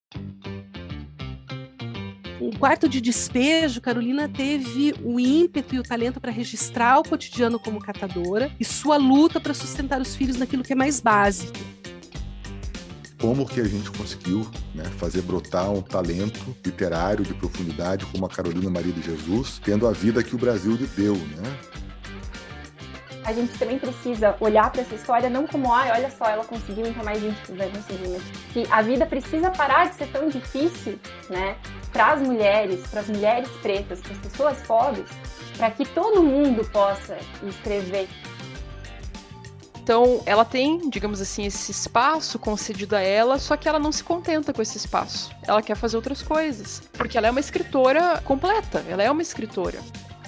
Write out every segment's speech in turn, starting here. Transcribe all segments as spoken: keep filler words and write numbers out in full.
O quarto de despejo, Carolina teve o ímpeto e o talento para registrar o cotidiano como catadora e sua luta para sustentar os filhos naquilo que é mais básico. Como que a gente conseguiu, né, fazer brotar um talento literário de profundidade como a Carolina Maria de Jesus, tendo a vida que o Brasil lhe deu, né? A gente também precisa olhar para essa história não como, ah, olha só, ela conseguiu, então mais gente vai conseguir, mas que a vida precisa parar de ser tão difícil, né, para as mulheres, para as mulheres pretas, para as pessoas pobres, para que todo mundo possa escrever. Então, ela tem, digamos assim, esse espaço concedido a ela, só que ela não se contenta com esse espaço. Ela quer fazer outras coisas, porque ela é uma escritora completa, ela é uma escritora.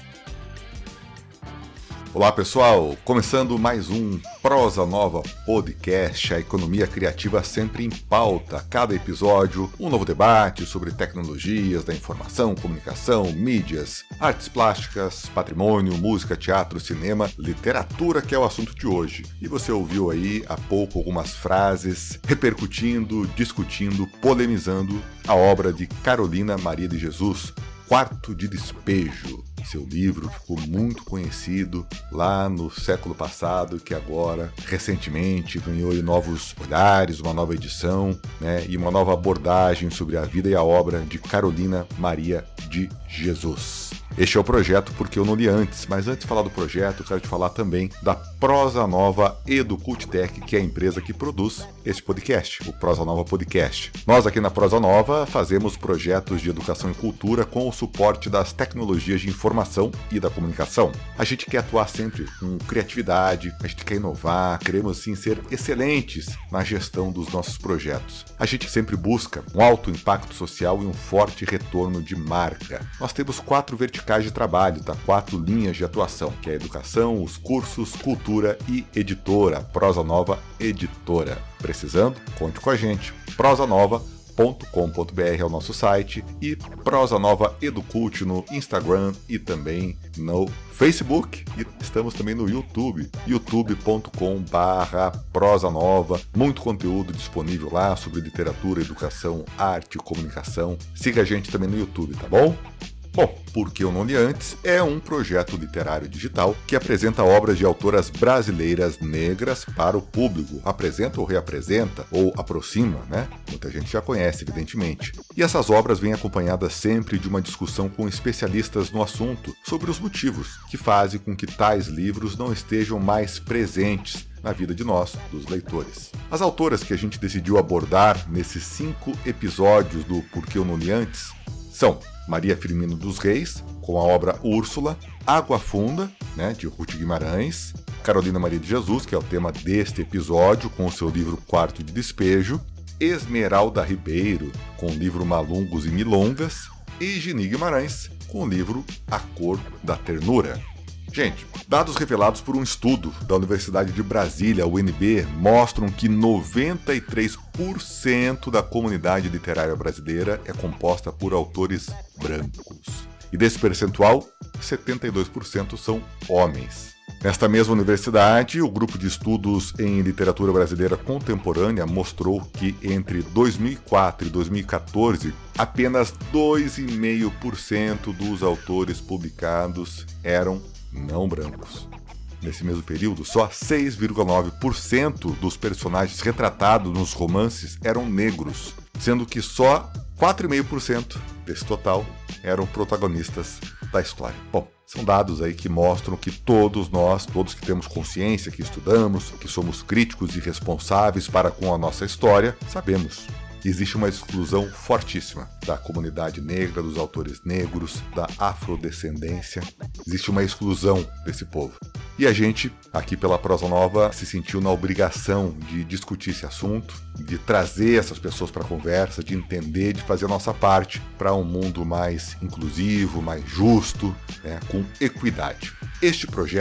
Olá pessoal, começando mais um Prosa Nova Podcast, a economia criativa sempre em pauta. Cada episódio, um novo debate sobre tecnologias da informação, comunicação, mídias, artes plásticas, patrimônio, música, teatro, cinema, literatura, que é o assunto de hoje. E você ouviu aí há pouco algumas frases repercutindo, discutindo, polemizando a obra de Carolina Maria de Jesus, Quarto de Despejo. Seu livro ficou muito conhecido lá no século passado, que agora, recentemente, ganhou novos olhares, uma nova edição, né, e uma nova abordagem sobre a vida e a obra de Carolina Maria de Jesus. Este é o projeto Porque Eu Não Li Antes, mas antes de falar do projeto, eu quero te falar também da Prosa Nova EduCultTech, que é a empresa que produz este podcast, o Prosa Nova Podcast. Nós aqui na Prosa Nova fazemos projetos de educação e cultura com o suporte das tecnologias de informação e da comunicação. A gente quer atuar sempre com criatividade, a gente quer inovar, queremos sim ser excelentes na gestão dos nossos projetos. A gente sempre busca um alto impacto social e um forte retorno de marca. Nós temos quatro verticais de trabalho, tá? Quatro linhas de atuação, que é a educação, os cursos, cultura e editora, Prosa Nova Editora. Precisando? Conte com a gente. prosa nova ponto com ponto b r é o nosso site e Prosa Nova EduCult no Instagram e também no Facebook, e estamos também no YouTube, youtube ponto com barra prosa nova. Muito conteúdo disponível lá sobre literatura, educação, arte, comunicação. Siga a gente também no YouTube, tá bom? Bom, Porque Eu Não Li Antes é um projeto literário digital que apresenta obras de autoras brasileiras negras para o público. Apresenta ou reapresenta, ou aproxima, né? Muita gente já conhece, evidentemente. E essas obras vêm acompanhadas sempre de uma discussão com especialistas no assunto sobre os motivos que fazem com que tais livros não estejam mais presentes na vida de nós, dos leitores. As autoras que a gente decidiu abordar nesses cinco episódios do Porque Eu Não Li Antes são Maria Firmino dos Reis, com a obra Úrsula, Água Funda, né, de Ruth Guimarães, Carolina Maria de Jesus, que é o tema deste episódio, com o seu livro Quarto de Despejo, Esmeralda Ribeiro, com o livro Malungos e Milongas, e Gini Guimarães, com o livro A Cor da Ternura. Gente, dados revelados por um estudo da Universidade de Brasília, U N B, mostram que noventa e três por cento da comunidade literária brasileira é composta por autores brancos. E desse percentual, setenta e dois por cento são homens. Nesta mesma universidade, o grupo de estudos em literatura brasileira contemporânea mostrou que entre dois mil e quatro e dois mil e quatorze, apenas dois vírgula cinco por cento dos autores publicados eram não brancos. Nesse mesmo período, só seis vírgula nove por cento dos personagens retratados nos romances eram negros, sendo que só quatro vírgula cinco por cento desse total eram protagonistas da história. Bom, são dados aí que mostram que todos nós, todos que temos consciência, que estudamos, que somos críticos e responsáveis para com a nossa história, sabemos. Existe uma exclusão fortíssima da comunidade negra, dos autores negros, da afrodescendência. Existe uma exclusão desse povo. E a gente, aqui pela Prosa Nova, se sentiu na obrigação de discutir esse assunto, de trazer essas pessoas para a conversa, de entender, de fazer a nossa parte para um mundo mais inclusivo, mais justo, né, com equidade. Este projeto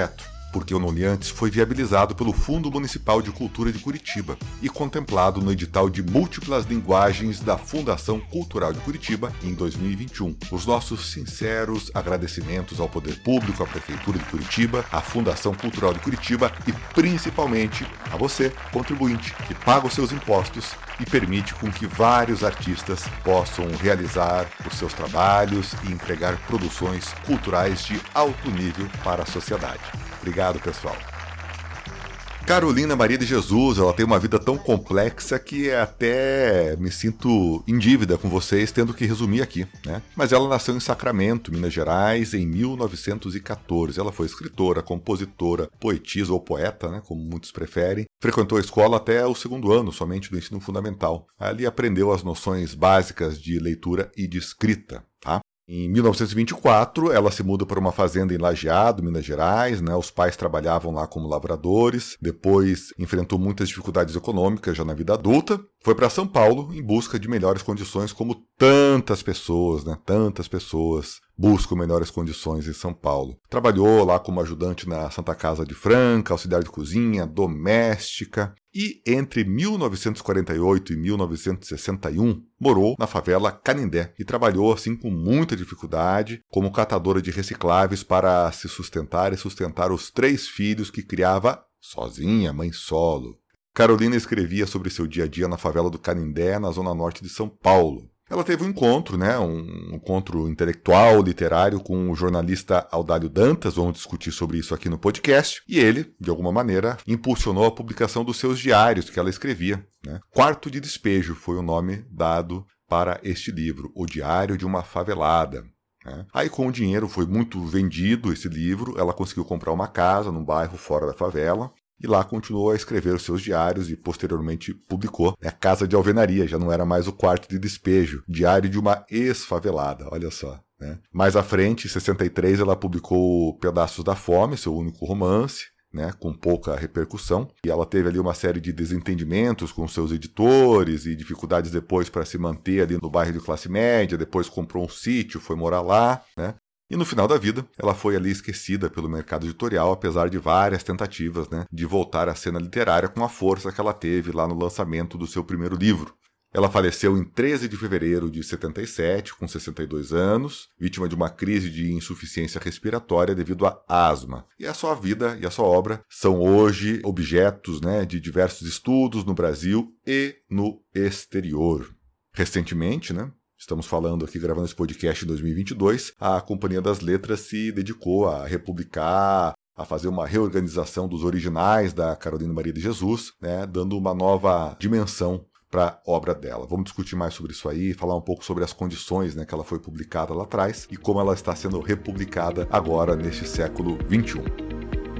porque o Noniantes foi viabilizado pelo Fundo Municipal de Cultura de Curitiba e contemplado no edital de múltiplas linguagens da Fundação Cultural de Curitiba em dois mil e vinte e um. Os nossos sinceros agradecimentos ao Poder Público, à Prefeitura de Curitiba, à Fundação Cultural de Curitiba e principalmente a você, contribuinte, que paga os seus impostos e permite com que vários artistas possam realizar os seus trabalhos e entregar produções culturais de alto nível para a sociedade. Obrigado, pessoal. Carolina Maria de Jesus, ela tem uma vida tão complexa que até me sinto em dívida com vocês tendo que resumir aqui, né? Mas ela nasceu em Sacramento, Minas Gerais, em mil novecentos e quatorze. Ela foi escritora, compositora, poetisa ou poeta, né, como muitos preferem. Frequentou a escola até o segundo ano, somente do ensino fundamental. Ali aprendeu as noções básicas de leitura e de escrita, tá? Em mil novecentos e vinte e quatro, ela se muda para uma fazenda em Lajeado, Minas Gerais, né? Os pais trabalhavam lá como lavradores, depois enfrentou muitas dificuldades econômicas já na vida adulta, foi para São Paulo em busca de melhores condições, como tantas pessoas, né? Tantas pessoas buscam melhores condições em São Paulo. Trabalhou lá como ajudante na Santa Casa de Franca, auxiliar de cozinha, doméstica, e entre mil novecentos e quarenta e oito e mil novecentos e sessenta e um morou na favela Canindé e trabalhou assim com muita dificuldade como catadora de recicláveis para se sustentar e sustentar os três filhos que criava sozinha, mãe solo. Carolina escrevia sobre seu dia a dia na favela do Canindé, na zona norte de São Paulo. Ela teve um encontro, né, um encontro intelectual, literário, com o jornalista Audálio Dantas, vamos discutir sobre isso aqui no podcast, e ele, de alguma maneira, impulsionou a publicação dos seus diários que ela escrevia, né? Quarto de Despejo foi o nome dado para este livro, O Diário de uma Favelada. Né? Aí com o dinheiro foi muito vendido esse livro, ela conseguiu comprar uma casa num bairro fora da favela, e lá continuou a escrever os seus diários e posteriormente publicou A Casa de Alvenaria, já não era mais o Quarto de Despejo, Diário de uma Ex-Favelada, olha só. Né? Mais à frente, em sessenta e três, ela publicou Pedaços da Fome, seu único romance, né, com pouca repercussão, e ela teve ali uma série de desentendimentos com seus editores e dificuldades depois para se manter ali no bairro de classe média, depois comprou um sítio, foi morar lá, né? E no final da vida, ela foi ali esquecida pelo mercado editorial, apesar de várias tentativas, né, de voltar à cena literária com a força que ela teve lá no lançamento do seu primeiro livro. Ela faleceu em treze de fevereiro de setenta e sete, com sessenta e dois anos, vítima de uma crise de insuficiência respiratória devido a asma. E a sua vida e a sua obra são hoje objetos, né, de diversos estudos no Brasil e no exterior. Recentemente, né, estamos falando aqui, gravando esse podcast em dois mil e vinte e dois, a Companhia das Letras se dedicou a republicar, a fazer uma reorganização dos originais da Carolina Maria de Jesus, né, dando uma nova dimensão para a obra dela. Vamos discutir mais sobre isso aí, falar um pouco sobre as condições, né, que ela foi publicada lá atrás e como ela está sendo republicada agora neste século vinte e um.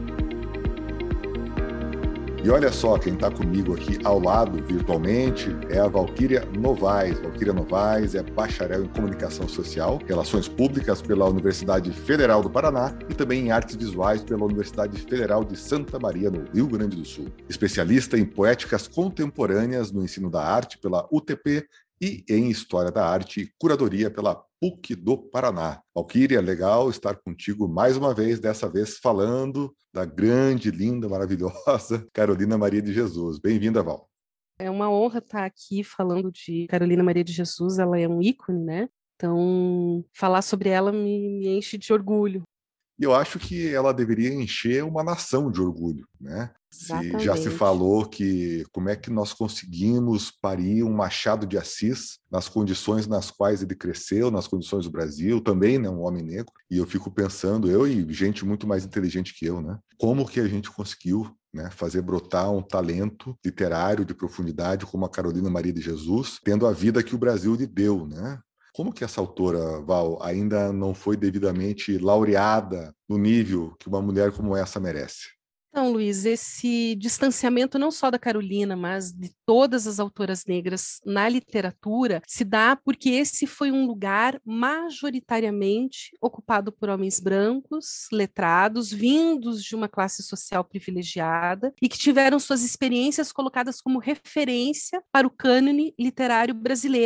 E olha só, quem está comigo aqui ao lado, virtualmente, é a Valquíria Novaes. Valquíria Novaes é bacharel em Comunicação Social, Relações Públicas pela Universidade Federal do Paraná e também em Artes Visuais pela Universidade Federal de Santa Maria, no Rio Grande do Sul. Especialista em Poéticas Contemporâneas no Ensino da Arte pela U T P e em História da Arte e Curadoria pela P U C do Paraná. Valquíria, legal estar contigo mais uma vez, dessa vez falando da grande, linda, maravilhosa Carolina Maria de Jesus. Bem-vinda, Val. É uma honra estar aqui falando de Carolina Maria de Jesus, ela é um ícone, né? Então, falar sobre ela me, me enche de orgulho. E eu acho que ela deveria encher uma nação de orgulho, né? Se, já se falou que como é que nós conseguimos parir um Machado de Assis nas condições nas quais ele cresceu, nas condições do Brasil, também, né, um homem negro. E eu fico pensando, eu e gente muito mais inteligente que eu, né? Como que a gente conseguiu, né, fazer brotar um talento literário de profundidade como a Carolina Maria de Jesus, tendo a vida que o Brasil lhe deu, né? Como que essa autora, Val, ainda não foi devidamente laureada no nível que uma mulher como essa merece? Então, Luiz, esse distanciamento não só da Carolina, mas de todas as autoras negras na literatura, se dá porque esse foi um lugar majoritariamente ocupado por homens brancos, letrados, vindos de uma classe social privilegiada e que tiveram suas experiências colocadas como referência para o cânone literário brasileiro.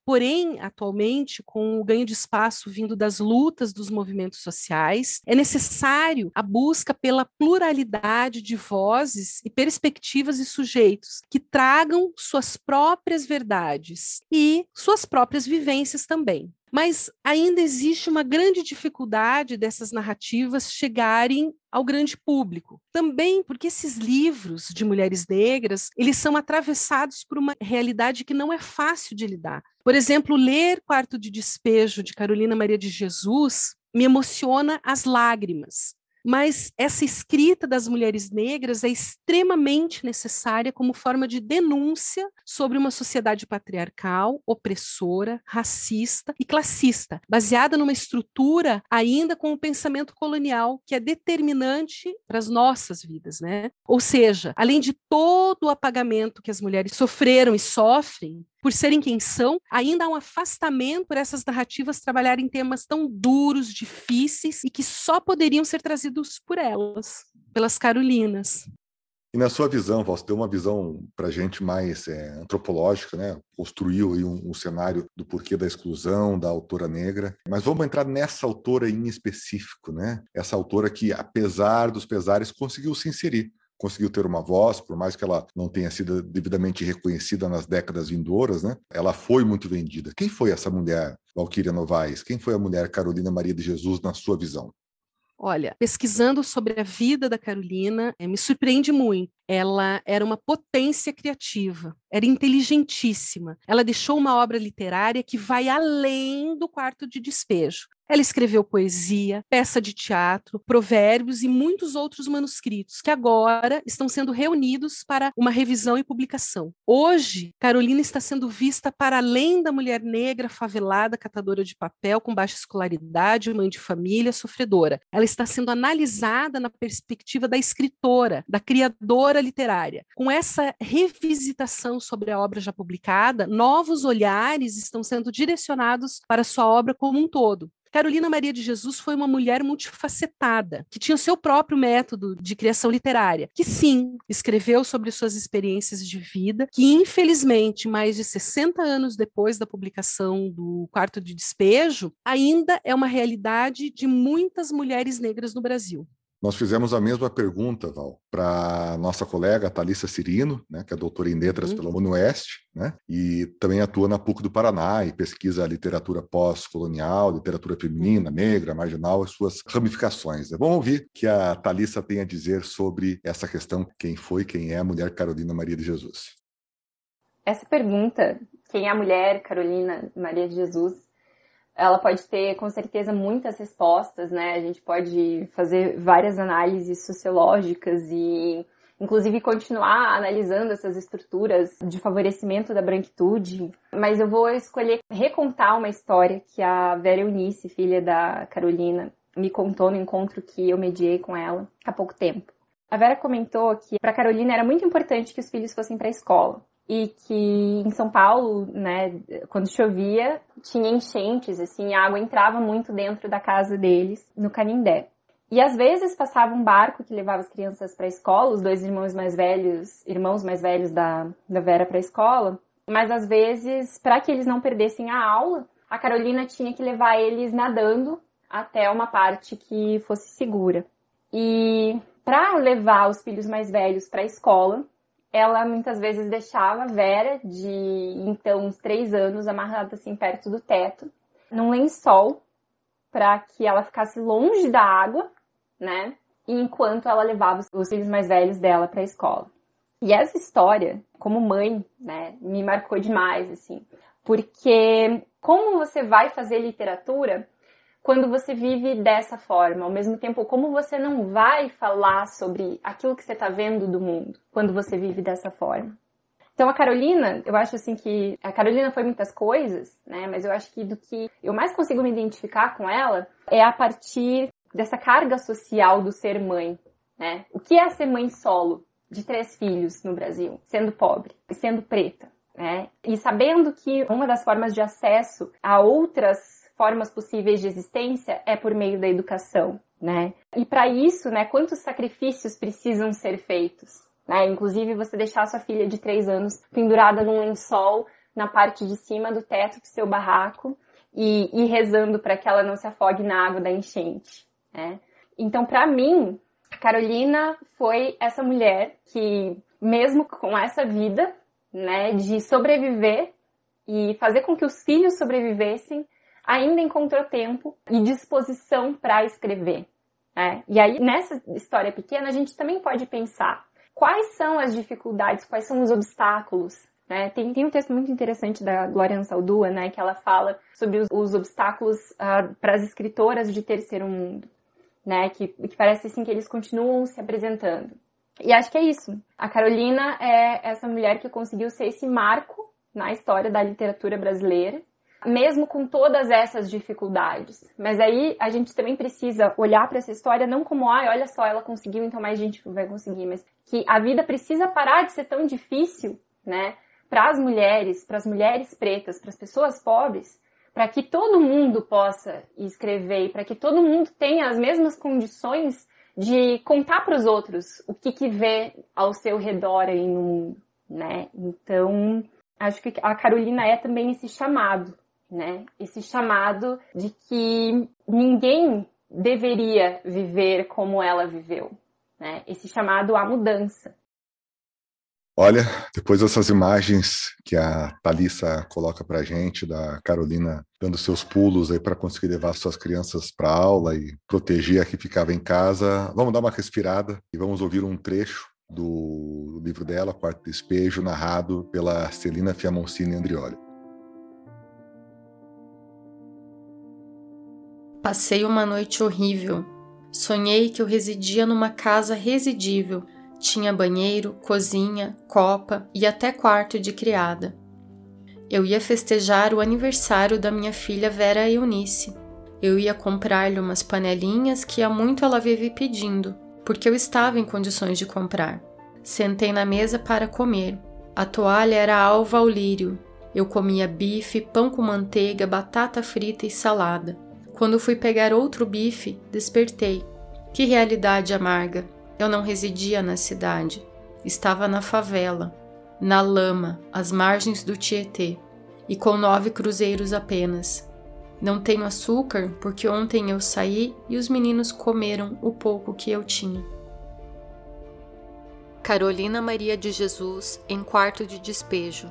Porém, atualmente, com o ganho de espaço vindo das lutas dos movimentos sociais, é necessário a busca pela pluralidade de vozes e perspectivas e sujeitos que tragam suas próprias verdades e suas próprias vivências também. Mas ainda existe uma grande dificuldade dessas narrativas chegarem ao grande público. Também porque esses livros de mulheres negras, eles são atravessados por uma realidade que não é fácil de lidar. Por exemplo, ler Quarto de Despejo, de Carolina Maria de Jesus, me emociona às lágrimas. Mas essa escrita das mulheres negras é extremamente necessária como forma de denúncia sobre uma sociedade patriarcal, opressora, racista e classista, baseada numa estrutura ainda com o pensamento colonial, que é determinante para as nossas vidas, né? Ou seja, além de todo o apagamento que as mulheres sofreram e sofrem, por serem quem são, ainda há um afastamento por essas narrativas trabalharem temas tão duros, difíceis e que só poderiam ser trazidos por elas, pelas Carolinas. E na sua visão, Val, você deu uma visão para a gente mais é, antropológica, né? Construiu aí um, um cenário do porquê da exclusão da autora negra. Mas vamos entrar nessa autora em específico, né? Essa autora que, apesar dos pesares, conseguiu se inserir. Conseguiu ter uma voz, por mais que ela não tenha sido devidamente reconhecida nas décadas vindouras, né? Ela foi muito vendida. Quem foi essa mulher, Valquíria Novaes? Quem foi a mulher Carolina Maria de Jesus, na sua visão? Olha, pesquisando sobre a vida da Carolina, é, me surpreende muito. Ela era uma potência criativa, era inteligentíssima. Ela deixou uma obra literária que vai além do Quarto de Despejo. Ela escreveu poesia, peça de teatro, provérbios e muitos outros manuscritos que agora estão sendo reunidos para uma revisão e publicação. Hoje, Carolina está sendo vista para além da mulher negra, favelada, catadora de papel, com baixa escolaridade, mãe de família, sofredora. Ela está sendo analisada na perspectiva da escritora, da criadora literária. Com essa revisitação sobre a obra já publicada, novos olhares estão sendo direcionados para a sua obra como um todo. Carolina Maria de Jesus foi uma mulher multifacetada, que tinha o seu próprio método de criação literária, que sim, escreveu sobre suas experiências de vida, que infelizmente, mais de sessenta anos depois da publicação do Quarto de Despejo, ainda é uma realidade de muitas mulheres negras no Brasil. Nós fizemos a mesma pergunta, Val, para nossa colega Thalissa Cirino, né, que é doutora em letras uhum. pela UniOeste, né, e também atua na PUC do Paraná e pesquisa a literatura pós-colonial, literatura feminina, negra, marginal e suas ramificações. Né? Vamos ouvir o que a Thalissa tem a dizer sobre essa questão, quem foi, quem é a mulher Carolina Maria de Jesus. Essa pergunta, quem é a mulher Carolina Maria de Jesus, ela pode ter, com certeza, muitas respostas, né? A gente pode fazer várias análises sociológicas e, inclusive, continuar analisando essas estruturas de favorecimento da branquitude. Mas eu vou escolher recontar uma história que a Vera Eunice, filha da Carolina, me contou no encontro que eu mediei com ela há pouco tempo. A Vera comentou que para a Carolina era muito importante que os filhos fossem para a escola. E que em São Paulo, né, quando chovia, tinha enchentes, assim, a água entrava muito dentro da casa deles, no Canindé. E às vezes passava um barco que levava as crianças para a escola, os dois irmãos mais velhos, irmãos mais velhos da, da Vera para a escola, mas às vezes, para que eles não perdessem a aula, a Carolina tinha que levar eles nadando até uma parte que fosse segura. E para levar os filhos mais velhos para a escola, ela muitas vezes deixava a Vera, de então uns três anos, amarrada assim perto do teto, num lençol, para que ela ficasse longe da água, né? Enquanto ela levava os filhos mais velhos dela para a escola. E essa história, como mãe, né, me marcou demais, assim, porque como você vai fazer literatura quando você vive dessa forma? Ao mesmo tempo, como você não vai falar sobre aquilo que você está vendo do mundo quando você vive dessa forma? Então, a Carolina, eu acho assim que... A Carolina foi muitas coisas, né? Mas eu acho que do que eu mais consigo me identificar com ela é a partir dessa carga social do ser mãe, né? O que é ser mãe solo de três filhos no Brasil, sendo pobre e sendo preta, né? E sabendo que uma das formas de acesso a outras formas possíveis de existência é por meio da educação, né? E para isso, né, quantos sacrifícios precisam ser feitos, né? Inclusive você deixar sua filha de três anos pendurada num lençol na parte de cima do teto do seu barraco e, e rezando para que ela não se afogue na água da enchente, né? Então, para mim, a Carolina foi essa mulher que, mesmo com essa vida, né, de sobreviver e fazer com que os filhos sobrevivessem, ainda encontrou tempo e disposição para escrever, né? E aí, nessa história pequena, a gente também pode pensar quais são as dificuldades, quais são os obstáculos, né? Tem, tem um texto muito interessante da Glória Ansaldúa, né, que ela fala sobre os, os obstáculos uh, para as escritoras de terceiro mundo, né, que, que parece assim que eles continuam se apresentando. E acho que é isso. A Carolina é essa mulher que conseguiu ser esse marco na história da literatura brasileira, mesmo com todas essas dificuldades. Mas aí a gente também precisa olhar para essa história não como, ah, olha só, ela conseguiu, então mais gente vai conseguir, mas que a vida precisa parar de ser tão difícil, né, para as mulheres, para as mulheres pretas, para as pessoas pobres, para que todo mundo possa escrever e para que todo mundo tenha as mesmas condições de contar para os outros o que, que vê ao seu redor aí no mundo, né? Então, acho que a Carolina é também esse chamado, né? Esse chamado de que ninguém deveria viver como ela viveu, né? Esse chamado à mudança. Olha, depois dessas imagens que a Thalissa coloca pra gente, da Carolina dando seus pulos aí para conseguir levar suas crianças para aula e proteger a que ficava em casa, vamos dar uma respirada e vamos ouvir um trecho do livro dela, Quarto Despejo, narrado pela Celina Fiamoncini Andrioli. Passei uma noite horrível. Sonhei que eu residia numa casa residível. Tinha banheiro, cozinha, copa e até quarto de criada. Eu ia festejar o aniversário da minha filha Vera Eunice. Eu ia comprar-lhe umas panelinhas que há muito ela vive pedindo, porque eu estava em condições de comprar. Sentei na mesa para comer. A toalha era alva ao lírio. Eu comia bife, pão com manteiga, batata frita e salada. Quando fui pegar outro bife, despertei. Que realidade amarga! Eu não residia na cidade. Estava na favela, na lama, às margens do Tietê, e com nove cruzeiros apenas. Não tenho açúcar porque ontem eu saí e os meninos comeram o pouco que eu tinha. Carolina Maria de Jesus, em Quarto de Despejo.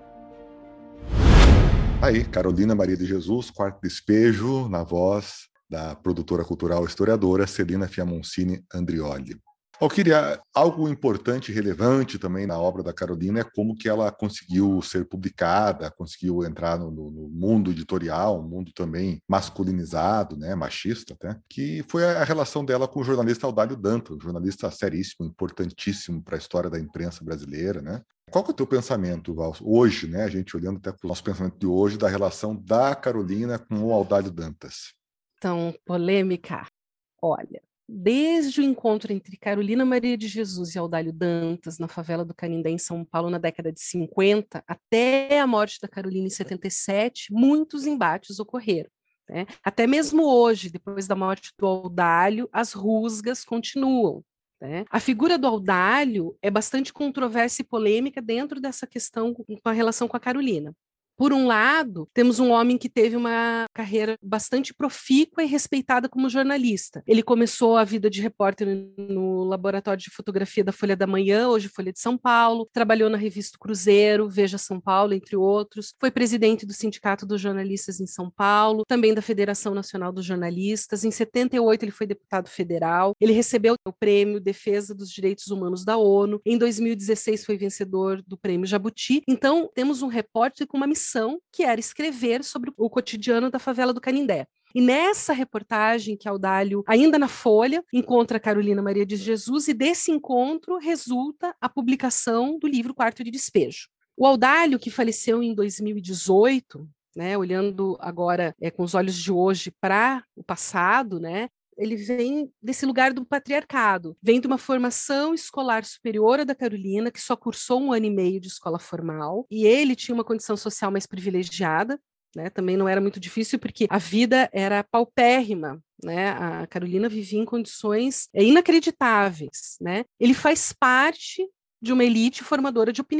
Aí, Carolina Maria de Jesus, Quarto Despejo, na voz da produtora cultural e historiadora Celina Fiamoncini Andrioli. Eu queria algo importante e relevante também na obra da Carolina é como que ela conseguiu ser publicada, conseguiu entrar no, no mundo editorial, um mundo também masculinizado, né, machista até, que foi a relação dela com o jornalista Audálio Dantas, um jornalista seríssimo, importantíssimo para a história da imprensa brasileira, né? Qual que é o teu pensamento, Val, hoje, né, a gente olhando até para o nosso pensamento de hoje, da relação da Carolina com o Audálio Dantas? Então, polêmica. Olha, desde o encontro entre Carolina Maria de Jesus e Audálio Dantas na favela do Canindé, em São Paulo, na década de cinquenta, até a morte da Carolina em setenta e sete, muitos embates ocorreram, né? Até mesmo hoje, depois da morte do Audálio, as rusgas continuam, né? A figura do Audálio é bastante controversa e polêmica dentro dessa questão com a relação com a Carolina. Por um lado, temos um homem que teve uma carreira bastante profícua e respeitada como jornalista. Ele começou a vida de repórter no laboratório de fotografia da Folha da Manhã, hoje Folha de São Paulo, trabalhou na revista Cruzeiro, Veja São Paulo, entre outros, foi presidente do Sindicato dos Jornalistas em São Paulo, também da Federação Nacional dos Jornalistas. Em setenta e oito ele foi deputado federal, ele recebeu o prêmio Defesa dos Direitos Humanos da ONU, em dois mil e dezesseis foi vencedor do prêmio Jabuti. Então, temos um repórter com uma missão que era escrever sobre o cotidiano da favela do Canindé. E nessa reportagem que Audálio, ainda na Folha, encontra a Carolina Maria de Jesus e desse encontro resulta a publicação do livro Quarto de Despejo. O Audálio, que faleceu em dois mil e dezoito, né, olhando agora é, com os olhos de hoje para o passado, né, ele vem desse lugar do patriarcado, vem de uma formação escolar superior à da Carolina, que só cursou um ano e meio de escola formal, e ele tinha uma condição social mais privilegiada, né? Também não era muito difícil, porque a vida era paupérrima, né? A Carolina vivia em condições inacreditáveis, né? Ele faz parte de uma elite formadora de opinião.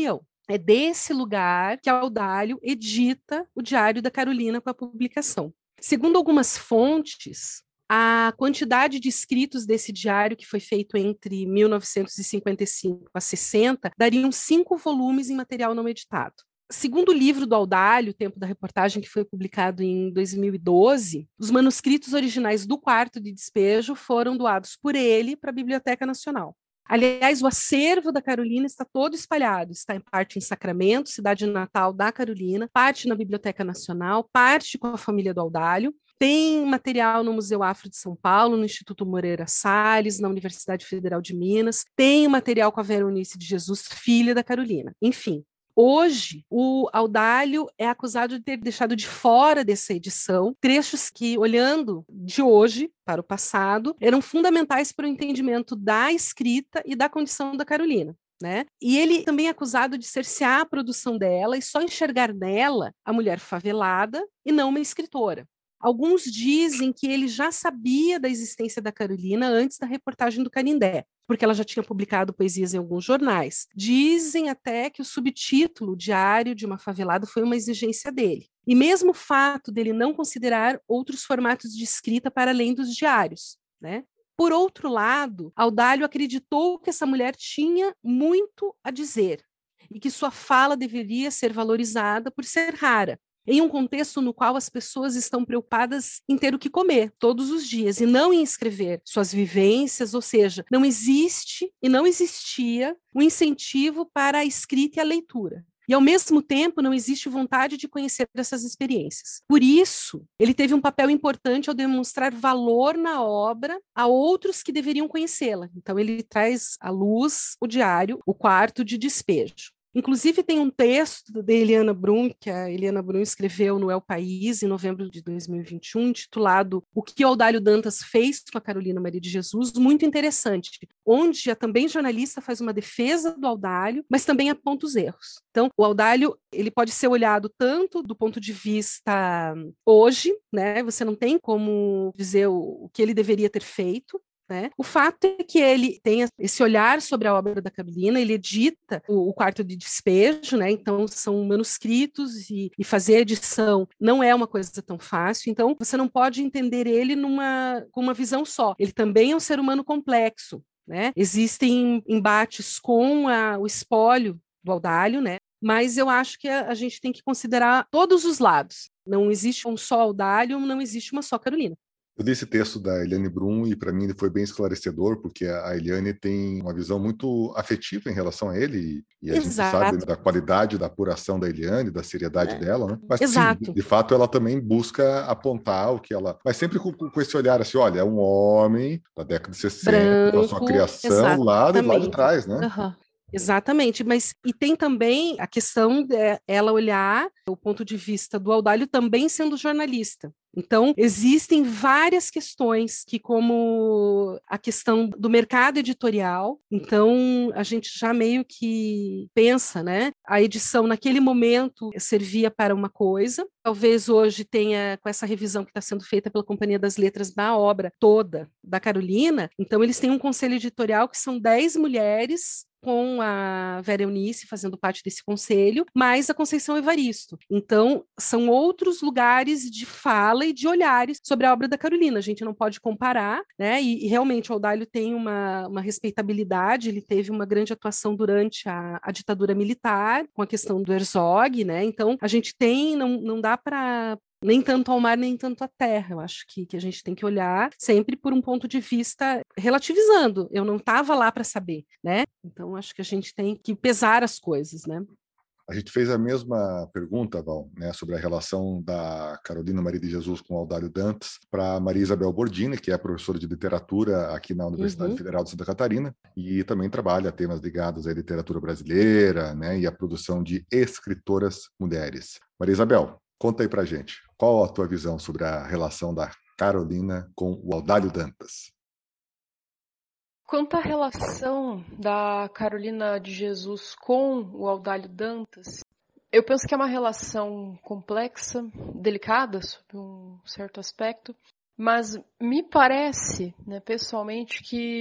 É desse lugar que Audálio edita o Diário da Carolina com a publicação. Segundo algumas fontes, a quantidade de escritos desse diário, que foi feito entre mil novecentos e cinquenta e cinco a sessenta, dariam cinco volumes em material não editado. Segundo o livro do Audálio, Tempo da Reportagem, que foi publicado em dois mil e doze, os manuscritos originais do Quarto de Despejo foram doados por ele para a Biblioteca Nacional. Aliás, o acervo da Carolina está todo espalhado, está em parte em Sacramento, cidade natal da Carolina, parte na Biblioteca Nacional, parte com a família do Audálio. Tem material no Museu Afro de São Paulo, no Instituto Moreira Salles, na Universidade Federal de Minas. Tem material com a Vera Eunice de Jesus, filha da Carolina. Enfim, hoje, o Audálio é acusado de ter deixado de fora dessa edição trechos que, olhando de hoje para o passado, eram fundamentais para o entendimento da escrita e da condição da Carolina. Né? E ele também é acusado de cercear a produção dela e só enxergar nela a mulher favelada e não uma escritora. Alguns dizem que ele já sabia da existência da Carolina antes da reportagem do Canindé, porque ela já tinha publicado poesias em alguns jornais. Dizem até que o subtítulo Diário de uma Favelada foi uma exigência dele. E mesmo o fato dele não considerar outros formatos de escrita para além dos diários, né? Por outro lado, Audálio acreditou que essa mulher tinha muito a dizer e que sua fala deveria ser valorizada por ser rara, em um contexto no qual as pessoas estão preocupadas em ter o que comer todos os dias e não em escrever suas vivências, ou seja, não existe e não existia um incentivo para a escrita e a leitura. E, ao mesmo tempo, não existe vontade de conhecer essas experiências. Por isso, ele teve um papel importante ao demonstrar valor na obra a outros que deveriam conhecê-la. Então, ele traz à luz o diário, o Quarto de Despejo. Inclusive, tem um texto da Eliana Brum, que a Eliana Brum escreveu no El País, em novembro de dois mil e vinte e um, intitulado O que Audálio Dantas fez com a Carolina Maria de Jesus, muito interessante, onde a também jornalista faz uma defesa do Audálio, mas também aponta os erros. Então, o Audálio, ele pode ser olhado tanto do ponto de vista hoje, né? Você não tem como dizer o, o que ele deveria ter feito, né? O fato é que ele tem esse olhar sobre a obra da Carolina, ele edita o, o Quarto de Despejo, né? Então são manuscritos e, e fazer a edição não é uma coisa tão fácil, então você não pode entender ele numa, com uma visão só. Ele também é um ser humano complexo, né? Existem embates com a, o espólio do Audálio, né? Mas eu acho que a, a gente tem que considerar todos os lados. Não existe um só Audálio, não existe uma só Carolina. Eu li esse texto da Eliane Brum e para mim ele foi bem esclarecedor, porque a Eliane tem uma visão muito afetiva em relação a ele e a Exato. Gente sabe da qualidade da apuração da Eliane, da seriedade é. dela, né? Mas Exato. Sim, de fato ela também busca apontar o que ela... Mas sempre com, com esse olhar assim, olha, é um homem da década de sessenta, Branco, com a sua criação lá de, lá de trás, né? Uhum. Exatamente, mas e tem também a questão de ela olhar o ponto de vista do Audálio também sendo jornalista. Então, existem várias questões que, como a questão do mercado editorial, então a gente já meio que pensa, né? A edição naquele momento servia para uma coisa, talvez hoje tenha, com essa revisão que está sendo feita pela Companhia das Letras da obra toda da Carolina, então eles têm um conselho editorial que são dez mulheres, com a Vera Eunice fazendo parte desse conselho, mais a Conceição Evaristo. Então, são outros lugares de fala e de olhares sobre a obra da Carolina. A gente não pode comparar, né? E, e realmente o Audálio tem uma, uma respeitabilidade, ele teve uma grande atuação durante a, a ditadura militar, com a questão do Herzog, né? Então, a gente tem, não, não dá para... nem tanto ao mar, nem tanto à terra. Eu acho que, que a gente tem que olhar sempre por um ponto de vista relativizando. Eu não estava lá para saber, né? Então, acho que a gente tem que pesar as coisas, né? A gente fez a mesma pergunta, Val, né, sobre a relação da Carolina Maria de Jesus com o Audálio Dantas para Maria Isabel Bordini, que é professora de literatura aqui na Universidade uhum. Federal de Santa Catarina e também trabalha temas ligados à literatura brasileira, né, e à produção de escritoras mulheres. Maria Isabel, conta aí pra gente, qual a tua visão sobre a relação da Carolina com o Audálio Dantas? Quanto à relação da Carolina de Jesus com o Audálio Dantas, eu penso que é uma relação complexa, delicada, sob um certo aspecto, mas me parece, né, pessoalmente, que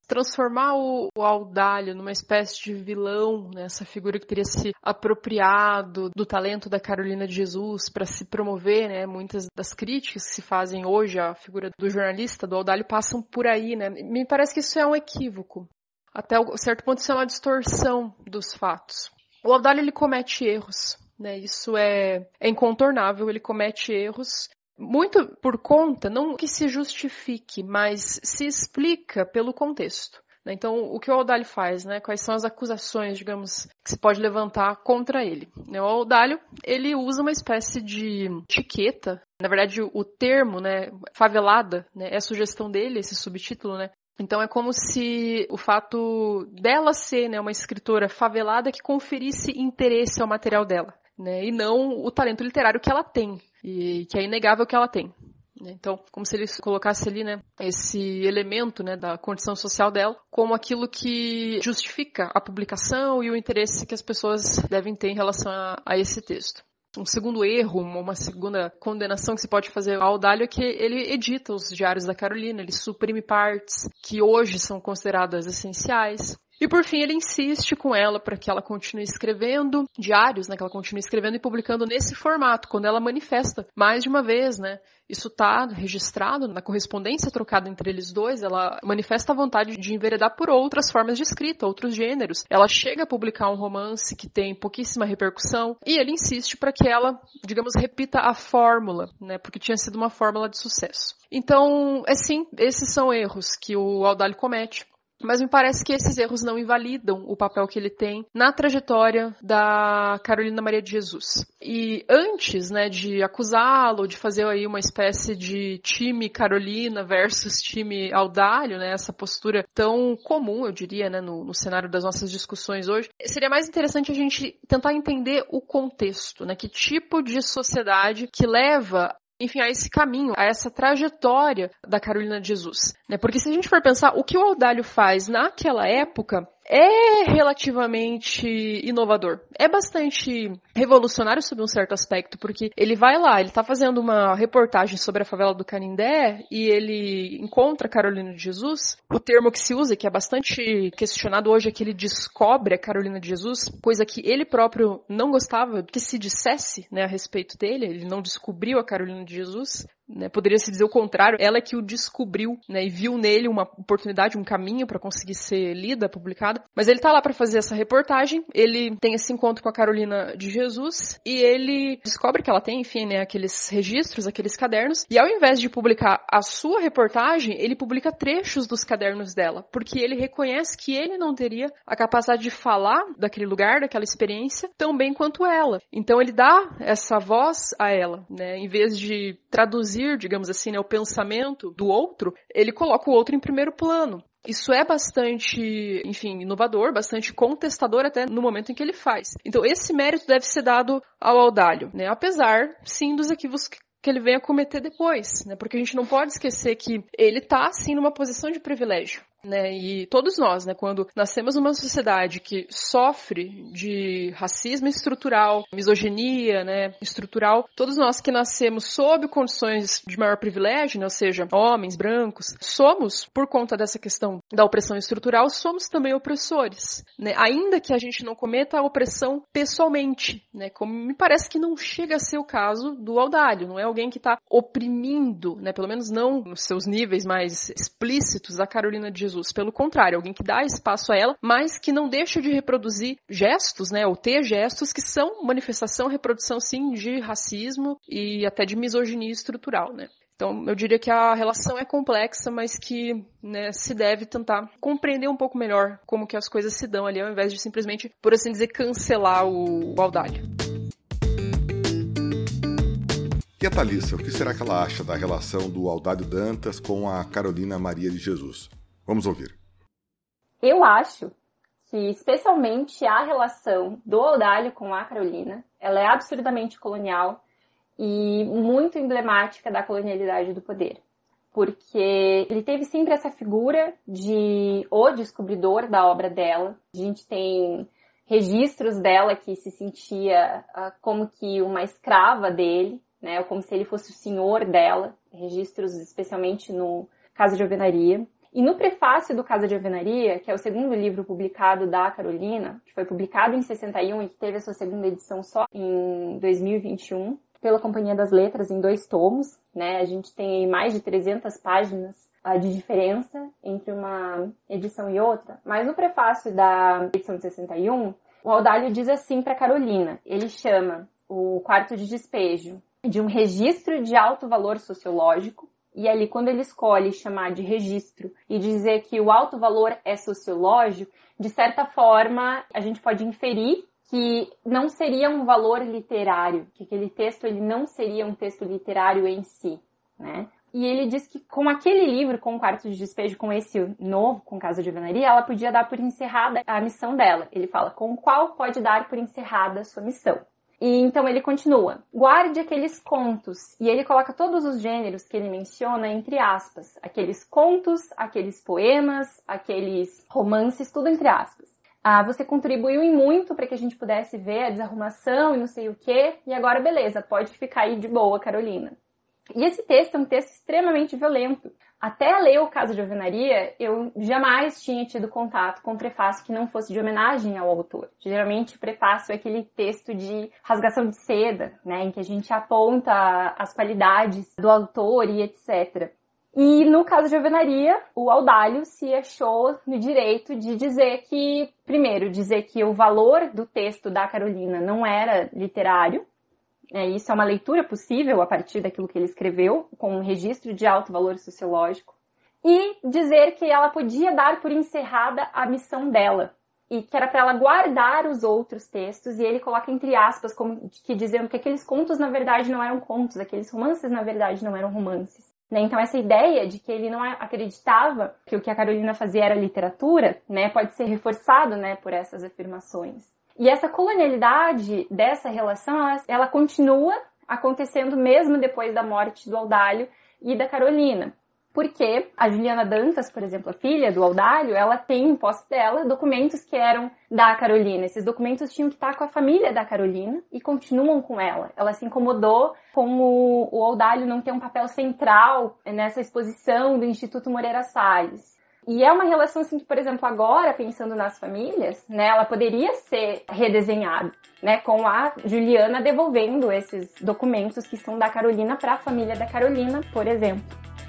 transformar o, o Audálio numa espécie de vilão, né, essa figura que teria se apropriado do talento da Carolina de Jesus para se promover, né, muitas das críticas que se fazem hoje à figura do jornalista, do Audálio, passam por aí, né? Me parece que isso é um equívoco. Até certo ponto isso é uma distorção dos fatos. O Audálio, ele comete erros, né? Isso é, é incontornável, ele comete erros muito por conta, não que se justifique, mas se explica pelo contexto. Então, o que o Audálio faz, né? Quais são as acusações, digamos, que se pode levantar contra ele? O Audálio, ele usa uma espécie de etiqueta, na verdade o termo, né, favelada, né, é a sugestão dele, esse subtítulo, né? Então é como se o fato dela ser, né, uma escritora favelada que conferisse interesse ao material dela, né, e não o talento literário que ela tem, e que é inegável que ela tem. Então, como se ele colocasse ali, né, esse elemento, né, da condição social dela como aquilo que justifica a publicação e o interesse que as pessoas devem ter em relação a, a esse texto. Um segundo erro, uma segunda condenação que se pode fazer ao Audálio é que ele edita os diários da Carolina, ele suprime partes que hoje são consideradas essenciais. E por fim ele insiste com ela para que ela continue escrevendo diários, né, que ela continue escrevendo e publicando nesse formato, quando ela manifesta mais de uma vez, né. Isso está registrado na correspondência trocada entre eles dois, ela manifesta a vontade de enveredar por outras formas de escrita, outros gêneros. Ela chega a publicar um romance que tem pouquíssima repercussão e ele insiste para que ela, digamos, repita a fórmula, né, porque tinha sido uma fórmula de sucesso. Então, assim, esses são erros que o Audálio comete. Mas me parece que esses erros não invalidam o papel que ele tem na trajetória da Carolina Maria de Jesus. E antes, né, de acusá-lo, de fazer aí uma espécie de time Carolina versus time Audálio, né, essa postura tão comum, eu diria, né, no, no cenário das nossas discussões hoje, seria mais interessante a gente tentar entender o contexto, né, que tipo de sociedade que leva enfim, a esse caminho, a essa trajetória da Carolina de Jesus. Né? Porque se a gente for pensar, o que o Audálio faz naquela época é relativamente inovador. É bastante revolucionário sob um certo aspecto, porque ele vai lá, ele está fazendo uma reportagem sobre a favela do Canindé e ele encontra a Carolina de Jesus. O termo que se usa, que é bastante questionado hoje, é que ele descobre a Carolina de Jesus, coisa que ele próprio não gostava que se dissesse, né, a respeito dele. Ele não descobriu a Carolina de Jesus. Né, poderia-se dizer o contrário, ela é que o descobriu, né, e viu nele uma oportunidade, um caminho para conseguir ser lida, publicada. Mas ele tá lá para fazer essa reportagem, ele tem esse encontro com a Carolina de Jesus e ele descobre que ela tem, enfim, né, aqueles registros, aqueles cadernos, e ao invés de publicar a sua reportagem, ele publica trechos dos cadernos dela, porque ele reconhece que ele não teria a capacidade de falar daquele lugar, daquela experiência, tão bem quanto ela. Então ele dá essa voz a ela, né, em vez de traduzir, digamos assim, né, o pensamento do outro, ele coloca o outro em primeiro plano. Isso é bastante, enfim, inovador, bastante contestador até no momento em que ele faz. Então esse mérito deve ser dado ao Audálio, né, apesar, sim, dos equívocos que ele vem a cometer depois, né, porque a gente não pode esquecer que ele está, sim, numa posição de privilégio. Né, e todos nós, né, quando nascemos numa sociedade que sofre de racismo estrutural, misoginia, né, estrutural, todos nós que nascemos sob condições de maior privilégio, né, ou seja, homens, brancos, somos, por conta dessa questão da opressão estrutural, somos também opressores, né, ainda que a gente não cometa a opressão pessoalmente, né, como me parece que não chega a ser o caso do Audálio, não é alguém que está oprimindo, né, pelo menos não nos seus níveis mais explícitos, a Carolina de Jesus. Jesus. Pelo contrário, alguém que dá espaço a ela, mas que não deixa de reproduzir gestos, né, ou ter gestos que são manifestação, reprodução, sim, de racismo e até de misoginia estrutural, né. Então, eu diria que a relação é complexa, mas que, né, se deve tentar compreender um pouco melhor como que as coisas se dão ali, ao invés de simplesmente, por assim dizer, cancelar o, o Audálio. E a Thalissa, o que será que ela acha da relação do Audálio Dantas com a Carolina Maria de Jesus? Vamos ouvir. Eu acho que, especialmente, a relação do Audálio com a Carolina, ela é absurdamente colonial e muito emblemática da colonialidade do poder. Porque ele teve sempre essa figura de o descobridor da obra dela. A gente tem registros dela que se sentia uh, como que uma escrava dele, né, como se ele fosse o senhor dela, registros especialmente no caso de alvenaria. E no prefácio do Casa de Alvenaria, que é o segundo livro publicado da Carolina, que foi publicado em sessenta e um e que teve a sua segunda edição só em dois mil e vinte e um, pela Companhia das Letras, em dois tomos, né? A gente tem mais de trezentas páginas uh, de diferença entre uma edição e outra. Mas no prefácio da edição de sessenta e um, o Audálio diz assim para Carolina, ele chama o quarto de despejo de um registro de alto valor sociológico, e ali quando ele escolhe chamar de registro e dizer que o alto valor é sociológico, de certa forma a gente pode inferir que não seria um valor literário, que aquele texto ele não seria um texto literário em si, né? E ele diz que com aquele livro, com o Quarto de Despejo, com esse novo, com Casa de Alvenaria, ela podia dar por encerrada a missão dela. Ele fala, com o qual pode dar por encerrada a sua missão. E então ele continua, guarde aqueles contos, e ele coloca todos os gêneros que ele menciona entre aspas, aqueles contos, aqueles poemas, aqueles romances, tudo entre aspas. Ah, você contribuiu em muito para que a gente pudesse ver a desarrumação e não sei o quê, e agora beleza, pode ficar aí de boa, Carolina. E esse texto é um texto extremamente violento. Até ler o Casa de Alvenaria, eu jamais tinha tido contato com um prefácio que não fosse de homenagem ao autor. Geralmente, o prefácio é aquele texto de rasgação de seda, né, em que a gente aponta as qualidades do autor e etcétera. E no Casa de Alvenaria, o Audálio se achou no direito de dizer que, primeiro, dizer que o valor do texto da Carolina não era literário, é, isso é uma leitura possível a partir daquilo que ele escreveu, com um registro de alto valor sociológico, e dizer que ela podia dar por encerrada a missão dela, e que era para ela guardar os outros textos, e ele coloca entre aspas, como que dizendo que aqueles contos na verdade não eram contos, aqueles romances na verdade não eram romances. Né? Então essa ideia de que ele não acreditava que o que a Carolina fazia era literatura, né, pode ser reforçado, né, por essas afirmações. E essa colonialidade dessa relação, ela, ela continua acontecendo mesmo depois da morte do Audálio e da Carolina. Porque a Juliana Dantas, por exemplo, a filha do Audálio, ela tem em posse dela documentos que eram da Carolina. Esses documentos tinham que estar com a família da Carolina e continuam com ela. Ela se incomodou com o, o Audálio não ter um papel central nessa exposição do Instituto Moreira Salles. E é uma relação assim que, por exemplo, agora, pensando nas famílias, né, ela poderia ser redesenhada, né, com a Juliana devolvendo esses documentos que são da Carolina para a família da Carolina, por exemplo.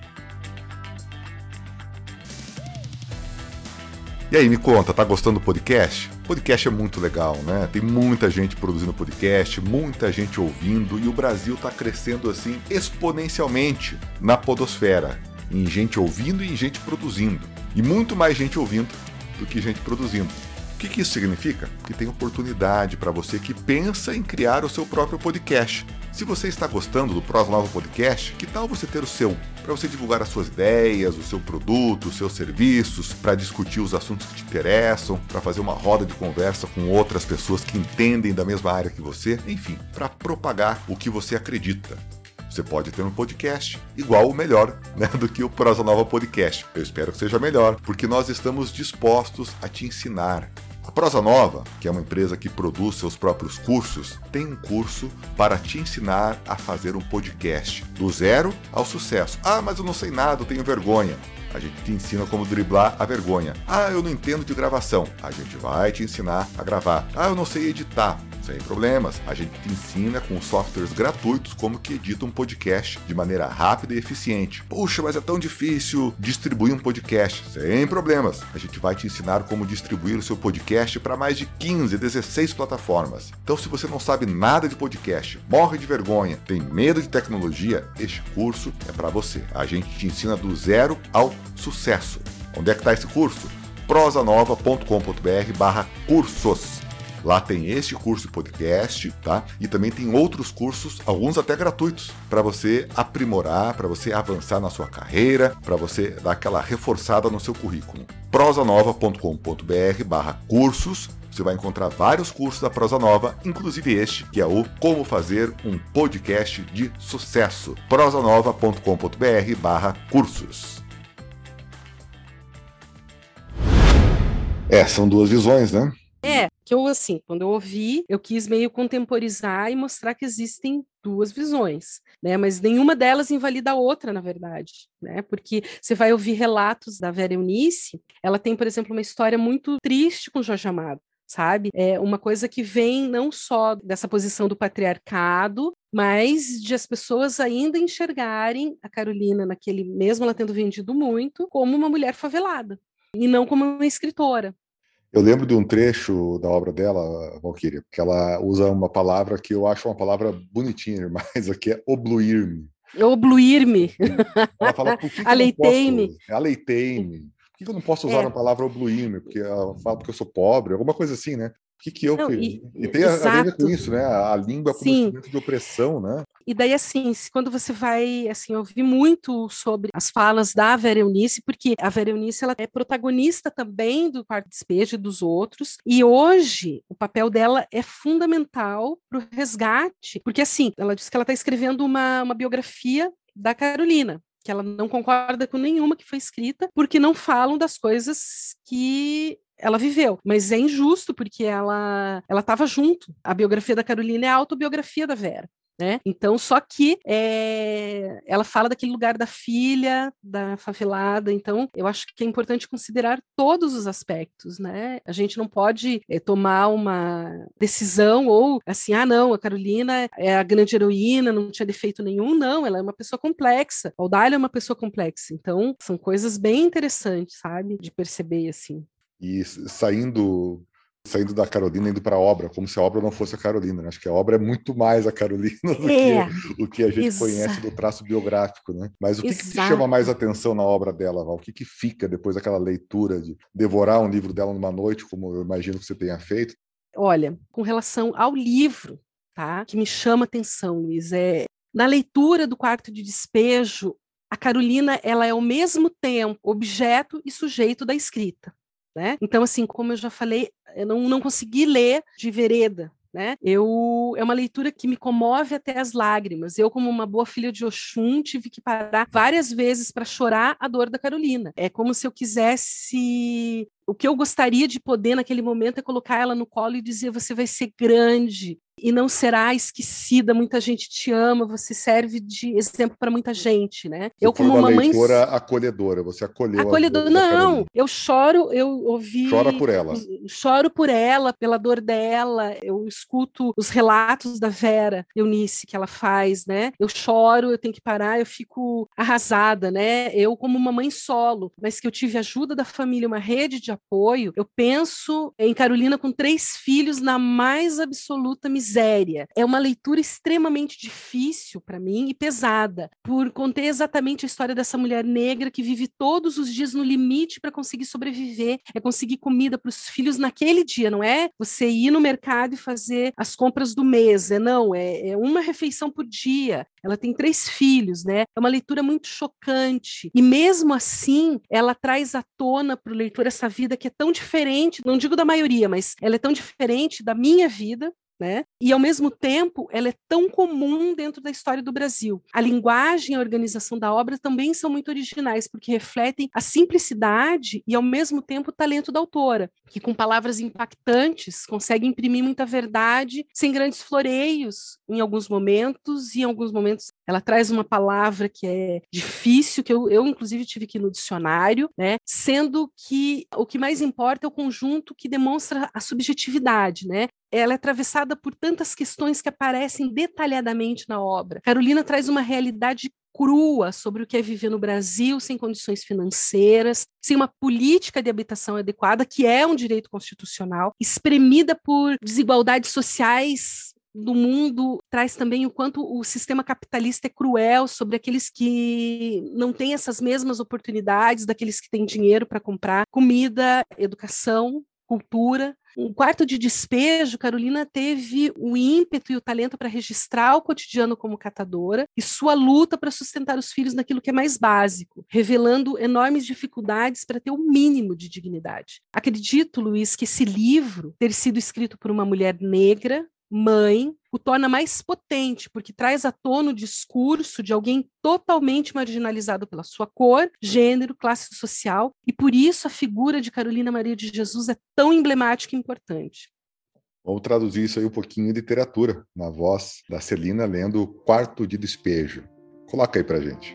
E aí, me conta, tá gostando do podcast? O podcast é muito legal, né? Tem muita gente produzindo podcast, muita gente ouvindo, e o Brasil tá crescendo assim exponencialmente na podosfera, em gente ouvindo e em gente produzindo. E muito mais gente ouvindo do que gente produzindo. O que, que isso significa? Que tem oportunidade para você que pensa em criar o seu próprio podcast. Se você está gostando do Prosa Nova Podcast, que tal você ter o seu? Para você divulgar as suas ideias, o seu produto, os seus serviços, para discutir os assuntos que te interessam, para fazer uma roda de conversa com outras pessoas que entendem da mesma área que você, enfim, para propagar o que você acredita. Você pode ter um podcast igual ou melhor, né, do que o Prosa Nova Podcast. Eu espero que seja melhor, porque nós estamos dispostos a te ensinar. A Prosa Nova, que é uma empresa que produz seus próprios cursos, tem um curso para te ensinar a fazer um podcast, do zero ao sucesso. Ah, mas eu não sei nada, eu tenho vergonha. A gente te ensina como driblar a vergonha. Ah, eu não entendo de gravação. A gente vai te ensinar a gravar. Ah, eu não sei editar. Sem problemas, a gente te ensina com softwares gratuitos como que edita um podcast de maneira rápida e eficiente. Puxa, mas é tão difícil distribuir um podcast. Sem problemas, a gente vai te ensinar como distribuir o seu podcast para mais de quinze, dezesseis plataformas. Então, se você não sabe nada de podcast, morre de vergonha, tem medo de tecnologia, este curso é para você. A gente te ensina do zero ao sucesso. Onde é que está esse curso? prosanova ponto com ponto br barra cursos. Lá tem este curso de podcast, tá? E também tem outros cursos, alguns até gratuitos, para você aprimorar, para você avançar na sua carreira, para você dar aquela reforçada no seu currículo. prosanova ponto com ponto br barra cursos. Você vai encontrar vários cursos da Prosa Nova, inclusive este, que é o Como Fazer um Podcast de Sucesso. prosanova ponto com ponto br barra cursos. É, são duas visões, né? É, que eu, assim, quando eu ouvi, eu quis meio contemporizar e mostrar que existem duas visões, né? Mas nenhuma delas invalida a outra, na verdade, né? Porque você vai ouvir relatos da Vera Eunice, ela tem, por exemplo, uma história muito triste com Jorge Amado, sabe? É uma coisa que vem não só dessa posição do patriarcado, mas de as pessoas ainda enxergarem a Carolina, naquele, mesmo ela tendo vendido muito, como uma mulher favelada, e não como uma escritora. Eu lembro de um trecho da obra dela, Valquíria, que ela usa uma palavra que eu acho uma palavra bonitinha, mas aqui é obluir-me. Obluir-me. Ela fala, por que, que eu não Aleitei-me. posso... Aleitei-me. Por que, que eu não posso usar É. a palavra obluir-me? Porque ela fala porque eu sou pobre, alguma coisa assim, né? Por que, que eu... Não, Que... e, E tem a, a ver com exato. isso, né? A língua como Sim. instrumento de opressão, né? E daí, assim, quando você vai, assim, eu vi muito sobre as falas da Vera Eunice, porque a Vera Eunice, ela é protagonista também do Quarto Despejo e dos outros, e hoje o papel dela é fundamental para o resgate, porque, assim, ela disse que ela está escrevendo uma, uma biografia da Carolina, que ela não concorda com nenhuma que foi escrita, porque não falam das coisas que ela viveu, mas é injusto porque ela ela estava junto. A biografia da Carolina é a autobiografia da Vera. Né? Então, só que é, ela fala daquele lugar da filha, da favelada, então eu acho que é importante considerar todos os aspectos, né? A gente não pode é, tomar uma decisão ou assim, ah não, a Carolina é a grande heroína, não tinha defeito nenhum, não, ela é uma pessoa complexa, a Audália é uma pessoa complexa, então são coisas bem interessantes, sabe, de perceber, assim. E saindo... saindo da Carolina, indo para a obra, como se a obra não fosse a Carolina, né? Acho que a obra é muito mais a Carolina do É, que o que a gente exa- conhece do traço biográfico, né? Mas o que, que te exato. chama mais atenção na obra dela, Val? O que, que fica depois daquela leitura de devorar um livro dela numa noite, como eu imagino que você tenha feito? Olha, com relação ao livro, tá? Que me chama atenção, Luiz, é na leitura do Quarto de Despejo, a Carolina, ela é ao mesmo tempo objeto e sujeito da escrita, né? Então, assim, como eu já falei, eu não, não consegui ler de vereda, né? Eu, é uma leitura que me comove até as lágrimas. Eu, como uma boa filha de Oxum, tive que parar várias vezes para chorar a dor da Carolina. É como se eu quisesse... O que eu gostaria de poder naquele momento é colocar ela no colo e dizer: você vai ser grande e não será esquecida, muita gente te ama, você serve de exemplo para muita gente, né? Você eu, como uma, uma mãe leitora acolhedora, você acolheu acolhedora, a dor da não, Carolina. eu choro, eu Chora ouvi, por ela. choro por ela, pela dor dela, eu escuto os relatos da Vera Eunice que ela faz, né? Eu choro, eu tenho que parar, eu fico arrasada, né? Eu, como uma mãe solo, mas que eu tive ajuda da família, uma rede de apoio, eu penso em Carolina com três filhos na mais absoluta miséria. É uma leitura extremamente difícil para mim e pesada, por conter exatamente a história dessa mulher negra que vive todos os dias no limite para conseguir sobreviver, é conseguir comida para os filhos naquele dia, não é você ir no mercado e fazer as compras do mês, é não, é, é uma refeição por dia. Ela tem três filhos, né? É uma leitura muito chocante. E mesmo assim, ela traz à tona para o leitor essa vida que é tão diferente, não digo da maioria, mas ela é tão diferente da minha vida, né? E, ao mesmo tempo, ela é tão comum dentro da história do Brasil. A linguagem e a organização da obra também são muito originais, porque refletem a simplicidade e, ao mesmo tempo, o talento da autora, que, com palavras impactantes, consegue imprimir muita verdade, sem grandes floreios, em alguns momentos, e em alguns momentos ela traz uma palavra que é difícil, que eu, eu inclusive, tive que ir no dicionário, né? Sendo que o que mais importa é o conjunto que demonstra a subjetividade, né? Ela é atravessada por tantas questões que aparecem detalhadamente na obra. Carolina traz uma realidade crua sobre o que é viver no Brasil sem condições financeiras, sem uma política de habitação adequada, que é um direito constitucional, espremida por desigualdades sociais do mundo, traz também o quanto o sistema capitalista é cruel sobre aqueles que não têm essas mesmas oportunidades, daqueles que têm dinheiro para comprar comida, educação, cultura. Um Quarto de Despejo, Carolina teve o ímpeto e o talento para registrar o cotidiano como catadora e sua luta para sustentar os filhos naquilo que é mais básico, revelando enormes dificuldades para ter o mínimo de dignidade. Acredito, Luiz, que esse livro, ter sido escrito por uma mulher negra, mãe, o torna mais potente, porque traz à tona o discurso de alguém totalmente marginalizado pela sua cor, gênero, classe social, e por isso a figura de Carolina Maria de Jesus é tão emblemática e importante. Vamos traduzir isso aí um pouquinho em literatura, na voz da Celina lendo Quarto de Despejo. Coloca aí pra gente.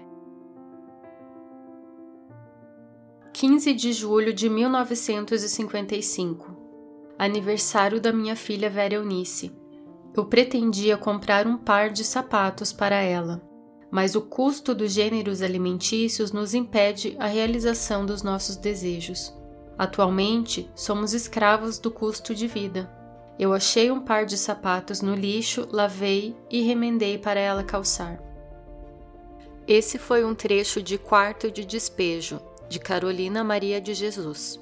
quinze de julho de mil novecentos e cinquenta e cinco. Aniversário da minha filha Vera Eunice. Eu pretendia comprar um par de sapatos para ela, mas o custo dos gêneros alimentícios nos impede a realização dos nossos desejos. Atualmente, somos escravos do custo de vida. Eu achei um par de sapatos no lixo, lavei e remendei para ela calçar. Esse foi um trecho de Quarto de Despejo, de Carolina Maria de Jesus.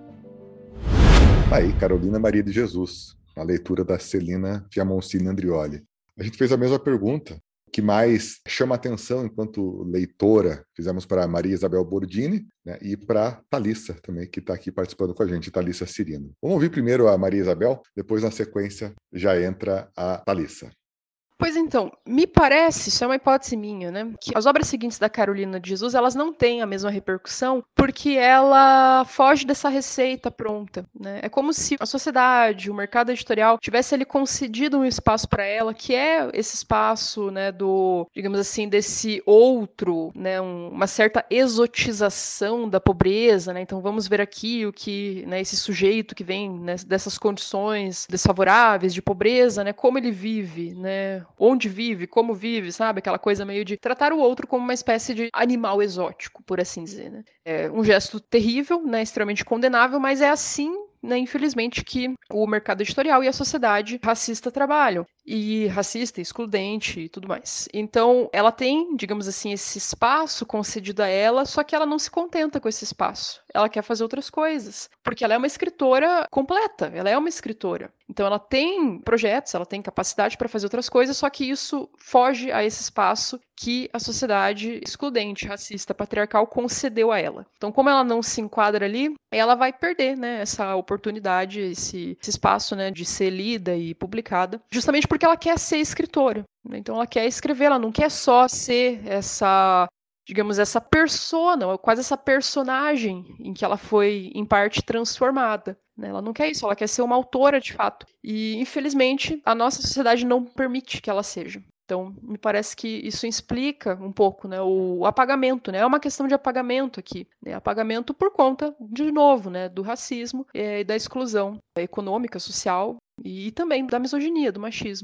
Aí, Carolina Maria de Jesus, a leitura da Celina Fiamoncini Andrioli. A gente fez a mesma pergunta. O que mais chama atenção enquanto leitora, fizemos para Maria Isabel Bordini, né, e para Thalissa também, que está aqui participando com a gente, Thalissa Cirino. Vamos ouvir primeiro a Maria Isabel, depois na sequência já entra a Thalissa. Pois então, me parece, isso é uma hipótese minha, né, que as obras seguintes da Carolina de Jesus, elas não têm a mesma repercussão porque ela foge dessa receita pronta, né? É como se a sociedade, o mercado editorial tivesse ali concedido um espaço para ela, que é esse espaço, né, do, digamos assim, desse outro, né, um, uma certa exotização da pobreza, né? Então vamos ver aqui o que, né, esse sujeito que vem, né, dessas condições desfavoráveis de pobreza, né, como ele vive, né? Onde vive, como vive, sabe? Aquela coisa meio de tratar o outro como uma espécie de animal exótico, por assim dizer, né? É um gesto terrível, né? Extremamente condenável, mas é assim, né, infelizmente, que o mercado editorial e a sociedade racista trabalham. E racista, excludente e tudo mais. Então, ela tem, digamos assim, esse espaço concedido a ela, só que ela não se contenta com esse espaço. Ela quer fazer outras coisas. Porque ela é uma escritora completa, ela é uma escritora. Então, ela tem projetos, ela tem capacidade para fazer outras coisas, só que isso foge a esse espaço que a sociedade excludente, racista, patriarcal concedeu a ela. Então, como ela não se enquadra ali, ela vai perder, né, essa oportunidade, esse, esse espaço, né, de ser lida e publicada, justamente porque ela quer ser escritora. Né? Então, ela quer escrever, ela não quer só ser essa, digamos, essa persona, quase essa personagem em que ela foi, em parte, transformada. Né? Ela não quer isso, ela quer ser uma autora de fato. E, infelizmente, a nossa sociedade não permite que ela seja. Então, me parece que isso explica um pouco, né, o apagamento, né? É uma questão de apagamento aqui, né? Apagamento por conta, de novo, né, do racismo e da exclusão econômica, social e também da misoginia, do machismo.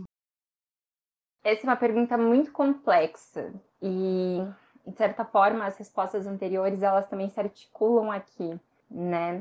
Essa é uma pergunta muito complexa e, de certa forma, as respostas anteriores elas também se articulam aqui, né?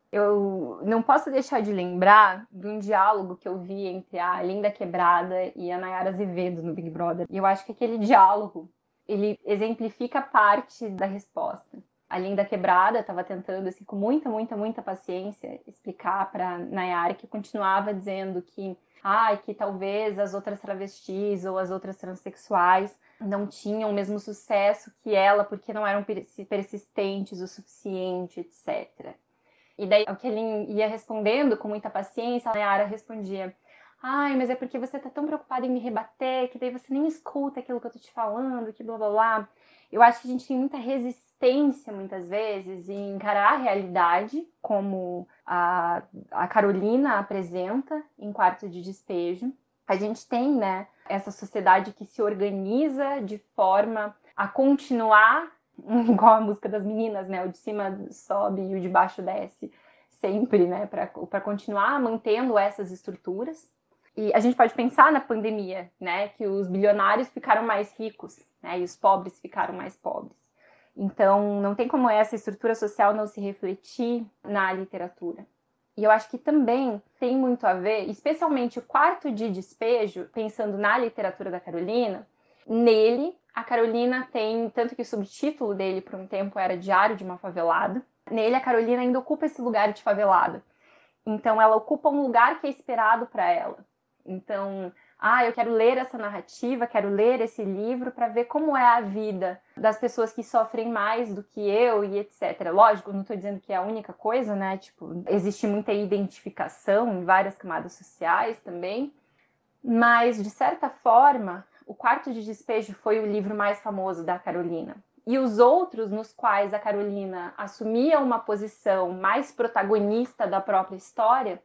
Eu não posso deixar de lembrar de um diálogo que eu vi entre a Linda Quebrada e a Nayara Azevedo no Big Brother. E eu acho que aquele diálogo, ele exemplifica parte da resposta. A Linda Quebrada estava tentando, assim, com muita, muita, muita paciência, explicar para Nayara, que continuava dizendo que, ah, que talvez as outras travestis ou as outras transexuais não tinham o mesmo sucesso que ela, porque não eram persistentes o suficiente, etcétera. E daí, o que ele ia respondendo com muita paciência, a Nayara respondia: ai, mas é porque você tá tão preocupada em me rebater, que daí você nem escuta aquilo que eu tô te falando, que blá blá blá. Eu acho que a gente tem muita resistência, muitas vezes, em encarar a realidade, como a, a Carolina apresenta em Quarto de Despejo. A gente tem, né, essa sociedade que se organiza de forma a continuar igual a música das meninas, né? O de cima sobe e o de baixo desce sempre, né? Para continuar mantendo essas estruturas. E a gente pode pensar na pandemia, né? Que os bilionários ficaram mais ricos, né? E os pobres ficaram mais pobres. Então, não tem como essa estrutura social não se refletir na literatura. E eu acho que também tem muito a ver, especialmente o Quarto de Despejo, pensando na literatura da Carolina, nele, a Carolina tem, tanto que o subtítulo dele por um tempo era Diário de uma Favelada. Nele, a Carolina ainda ocupa esse lugar de favelada. Então, ela ocupa um lugar que é esperado para ela. Então, ah, eu quero ler essa narrativa, quero ler esse livro para ver como é a vida das pessoas que sofrem mais do que eu e etcétera. Lógico, não estou dizendo que é a única coisa, né? Tipo, existe muita identificação em várias camadas sociais também. Mas, de certa forma, o Quarto de Despejo foi o livro mais famoso da Carolina. E os outros, nos quais a Carolina assumia uma posição mais protagonista da própria história,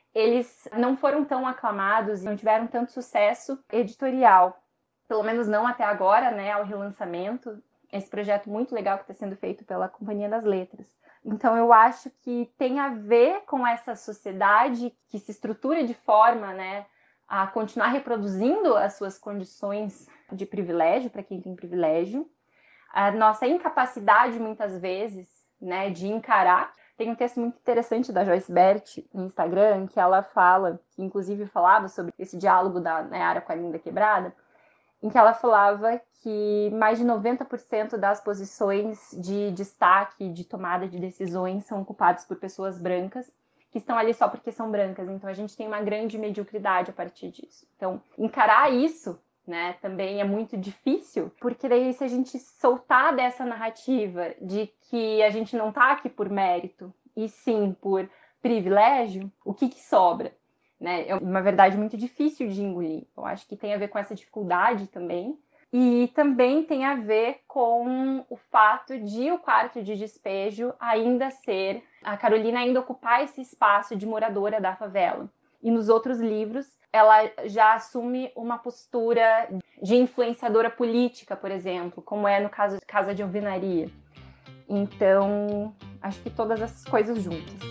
eles não foram tão aclamados e não tiveram tanto sucesso editorial. Pelo menos não até agora, né, ao relançamento. Esse projeto muito legal que está sendo feito pela Companhia das Letras. Então, eu acho que tem a ver com essa sociedade que se estrutura de forma, né, a continuar reproduzindo as suas condições de privilégio, para quem tem privilégio. A nossa incapacidade, muitas vezes, né, de encarar. Tem um texto muito interessante da Joyce Bert no Instagram, que ela fala, que inclusive falava sobre esse diálogo da Nayara com a Linda Quebrada, em que ela falava que mais de noventa por cento das posições de destaque, de tomada de decisões, são ocupadas por pessoas brancas, que estão ali só porque são brancas. Então, a gente tem uma grande mediocridade a partir disso. Então, encarar isso, né, também é muito difícil, porque daí se a gente soltar dessa narrativa de que a gente não está aqui por mérito, e sim por privilégio, o que, que sobra? Né? É uma verdade muito difícil de engolir. Eu acho que tem a ver com essa dificuldade também. E também tem a ver com o fato de o quarto de despejo ainda ser, a Carolina ainda ocupar esse espaço de moradora da favela. E nos outros livros, ela já assume uma postura de influenciadora política, por exemplo, como é no caso de Casa de Alvenaria. Então, acho que todas essas coisas juntas.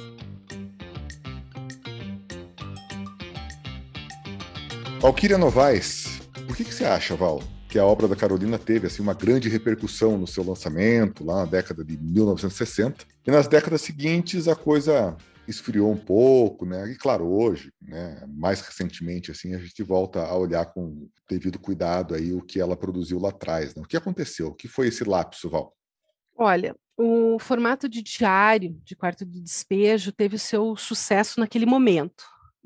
Valquíria Novaes, por que, que você acha, Val, que a obra da Carolina teve assim, uma grande repercussão no seu lançamento, lá na década de mil novecentos e sessenta, e nas décadas seguintes a coisa esfriou um pouco, né? E claro, hoje, né, mais recentemente, assim, a gente volta a olhar com devido cuidado aí o que ela produziu lá atrás, né? O que aconteceu? O que foi esse lapso, Val? Olha, o formato de diário, de quarto de despejo, teve o seu sucesso naquele momento,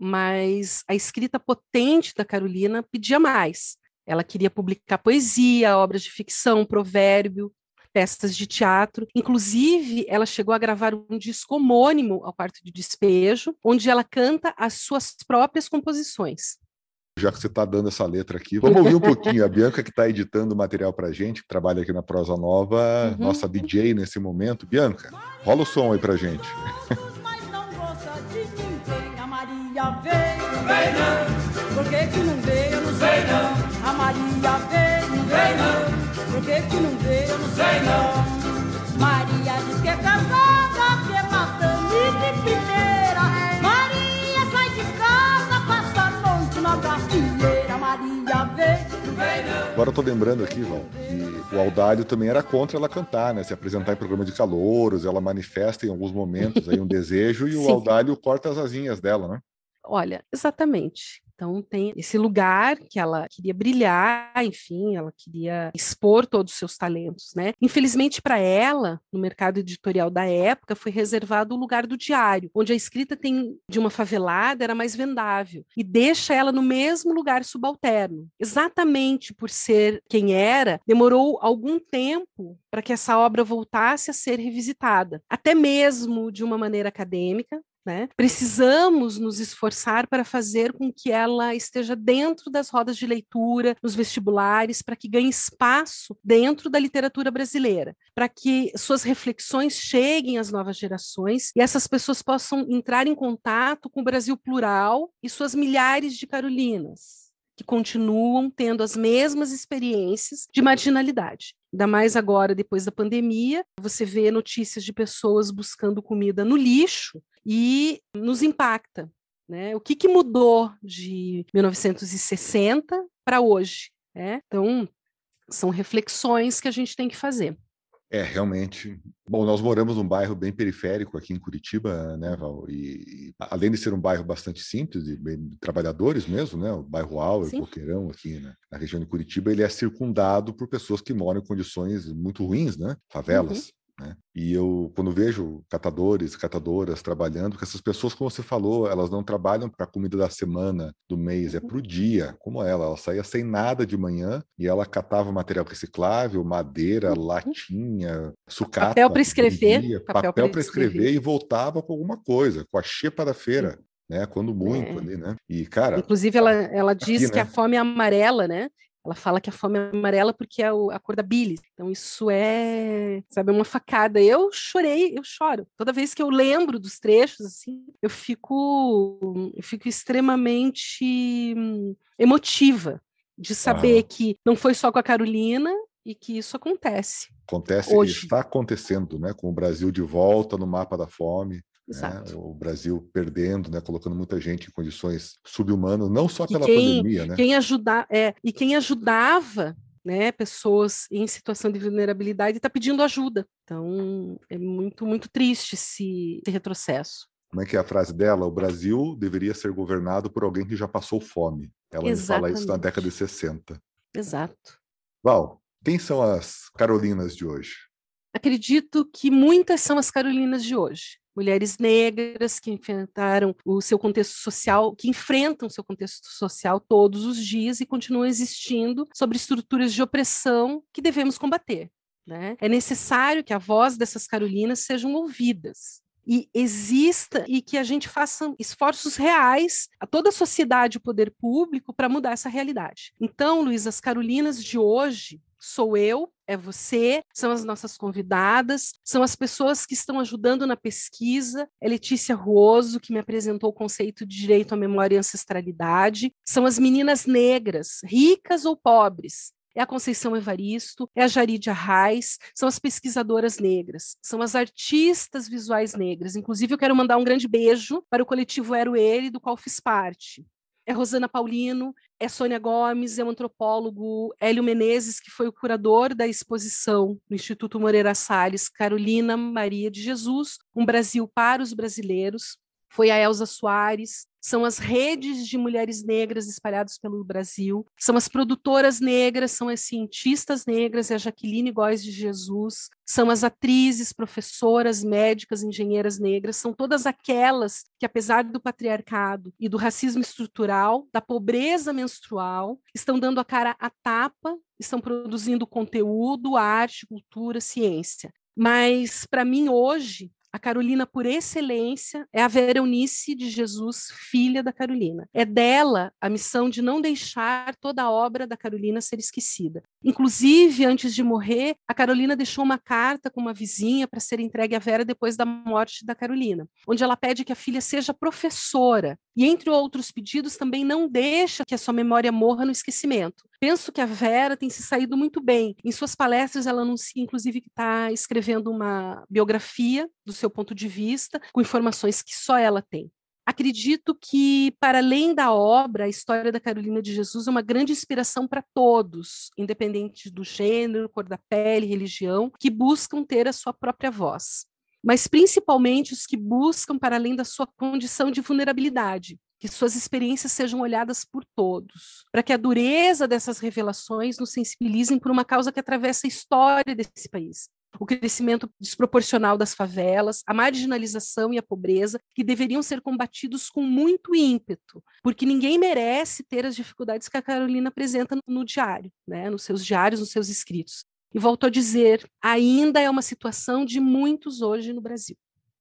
mas a escrita potente da Carolina pedia mais. Ela queria publicar poesia, obras de ficção, provérbio, peças de teatro. Inclusive, ela chegou a gravar um disco homônimo ao Quarto de Despejo, onde ela canta as suas próprias composições. Já que você está dando essa letra aqui, vamos ouvir um pouquinho. A Bianca, que está editando o material para a gente, que trabalha aqui na Prosa Nova, uhum. Nossa D J nesse momento. Bianca, rola o som aí para a gente. Mas não gosta de ninguém. A Maria veio, vem não. Por que que não veio? Eu não sei não. A Maria veio, vem não. Por que que não veio? Eu não sei não. Maria diz que é casada, que é matando de primeira. Maria sai de casa, passa a noite na gafieira. Maria veio, vem não. Agora eu tô lembrando aqui, Val, que o Audálio também era contra ela cantar, né? Se apresentar em programa de calouros, ela manifesta em alguns momentos aí um desejo e o Audálio corta as asinhas dela, né? Olha, exatamente. Então tem esse lugar que ela queria brilhar, enfim, ela queria expor todos os seus talentos, né? Infelizmente para ela, no mercado editorial da época, foi reservado o lugar do diário, onde a escrita tem de uma favelada era mais vendável e deixa ela no mesmo lugar subalterno. Exatamente por ser quem era, demorou algum tempo para que essa obra voltasse a ser revisitada, até mesmo de uma maneira acadêmica. Né? Precisamos nos esforçar para fazer com que ela esteja dentro das rodas de leitura, nos vestibulares, para que ganhe espaço dentro da literatura brasileira, para que suas reflexões cheguem às novas gerações e essas pessoas possam entrar em contato com o Brasil plural e suas milhares de Carolinas, que continuam tendo as mesmas experiências de marginalidade. Ainda mais agora, depois da pandemia, você vê notícias de pessoas buscando comida no lixo, e nos impacta, né? O que, que mudou de mil novecentos e sessenta para hoje? Né? Então, são reflexões que a gente tem que fazer. É, realmente. Bom, nós moramos num bairro bem periférico aqui em Curitiba, né, Val? E, e além de ser um bairro bastante simples, de, de trabalhadores mesmo, né? O bairro Auer, Boqueirão, aqui né, na região de Curitiba, ele é circundado por pessoas que moram em condições muito ruins, né? Favelas. Uhum. Né? E eu, quando vejo catadores, catadoras trabalhando, que essas pessoas, como você falou, elas não trabalham para a comida da semana, do mês, é para o dia, como ela. Ela saía sem nada de manhã e ela catava material reciclável, madeira, uhum. latinha, sucata. Papel para escrever. Dia, papel para escrever e voltava com alguma coisa, com a xepa da feira. Né, quando muito é. ali, né? E, cara, inclusive ela, ela diz aqui, que né? a fome é amarela, né? Ela fala que a fome é amarela porque é o, a cor da bilis. Então isso é, sabe, uma facada. Eu chorei, eu choro. Toda vez que eu lembro dos trechos, assim, eu fico, eu fico extremamente hum, emotiva de saber Aham. que não foi só com a Carolina e que isso acontece Acontece, hoje. está acontecendo, né, com o Brasil de volta no mapa da fome. Né? Exato. O Brasil perdendo, né? Colocando muita gente em condições subhumanas, não só E pela quem, pandemia, né? quem, ajuda, é, e quem ajudava, né, pessoas em situação de vulnerabilidade está pedindo ajuda. Então, é muito, muito triste esse, esse retrocesso. Como é que é a frase dela? O Brasil deveria ser governado por alguém que já passou fome. Ela me fala isso na década de Exatamente. sessenta. Exato. Val, quem são as Carolinas de hoje? Acredito que muitas são as Carolinas de hoje. Mulheres negras que enfrentaram o seu contexto social, que enfrentam o seu contexto social todos os dias e continuam existindo sobre estruturas de opressão que devemos combater. Né? É necessário que a voz dessas Carolinas sejam ouvidas. E exista e que a gente faça esforços reais, a toda a sociedade e o poder público, para mudar essa realidade. Então, Luiz, as Carolinas de hoje sou eu, é você, são as nossas convidadas, são as pessoas que estão ajudando na pesquisa, é Letícia Ruoso, que me apresentou o conceito de direito à memória e ancestralidade, são as meninas negras, ricas ou pobres, é a Conceição Evaristo, é a Jaride Arraes, são as pesquisadoras negras, são as artistas visuais negras. Inclusive, eu quero mandar um grande beijo para o coletivo Ero Ele, do qual fiz parte. É Rosana Paulino, é Sônia Gomes, é o antropólogo Hélio Menezes, que foi o curador da exposição no Instituto Moreira Salles, Carolina Maria de Jesus, Um Brasil para os Brasileiros. Foi a Elza Soares, são as redes de mulheres negras espalhadas pelo Brasil, são as produtoras negras, são as cientistas negras, é a Jaqueline Góes de Jesus, são as atrizes, professoras, médicas, engenheiras negras, são todas aquelas que, apesar do patriarcado e do racismo estrutural, da pobreza menstrual, estão dando a cara à tapa, estão produzindo conteúdo, arte, cultura, ciência. Mas, para mim, hoje, a Carolina, por excelência, é a Vera Eunice de Jesus, filha da Carolina. É dela a missão de não deixar toda a obra da Carolina ser esquecida. Inclusive, antes de morrer, a Carolina deixou uma carta com uma vizinha para ser entregue à Vera depois da morte da Carolina, onde ela pede que a filha seja professora. E, entre outros pedidos, também não deixa que a sua memória morra no esquecimento. Penso que a Vera tem se saído muito bem. Em suas palestras, ela anuncia, inclusive, que está escrevendo uma biografia do seu ponto de vista, com informações que só ela tem. Acredito que, para além da obra, a história da Carolina de Jesus é uma grande inspiração para todos, independente do gênero, cor da pele, religião, que buscam ter a sua própria voz. Mas principalmente os que buscam para além da sua condição de vulnerabilidade, que suas experiências sejam olhadas por todos, para que a dureza dessas revelações nos sensibilizem por uma causa que atravessa a história desse país. O crescimento desproporcional das favelas, a marginalização e a pobreza, que deveriam ser combatidos com muito ímpeto, porque ninguém merece ter as dificuldades que a Carolina apresenta no diário, né, nos seus diários, nos seus escritos. E volto a dizer, ainda é uma situação de muitos hoje no Brasil.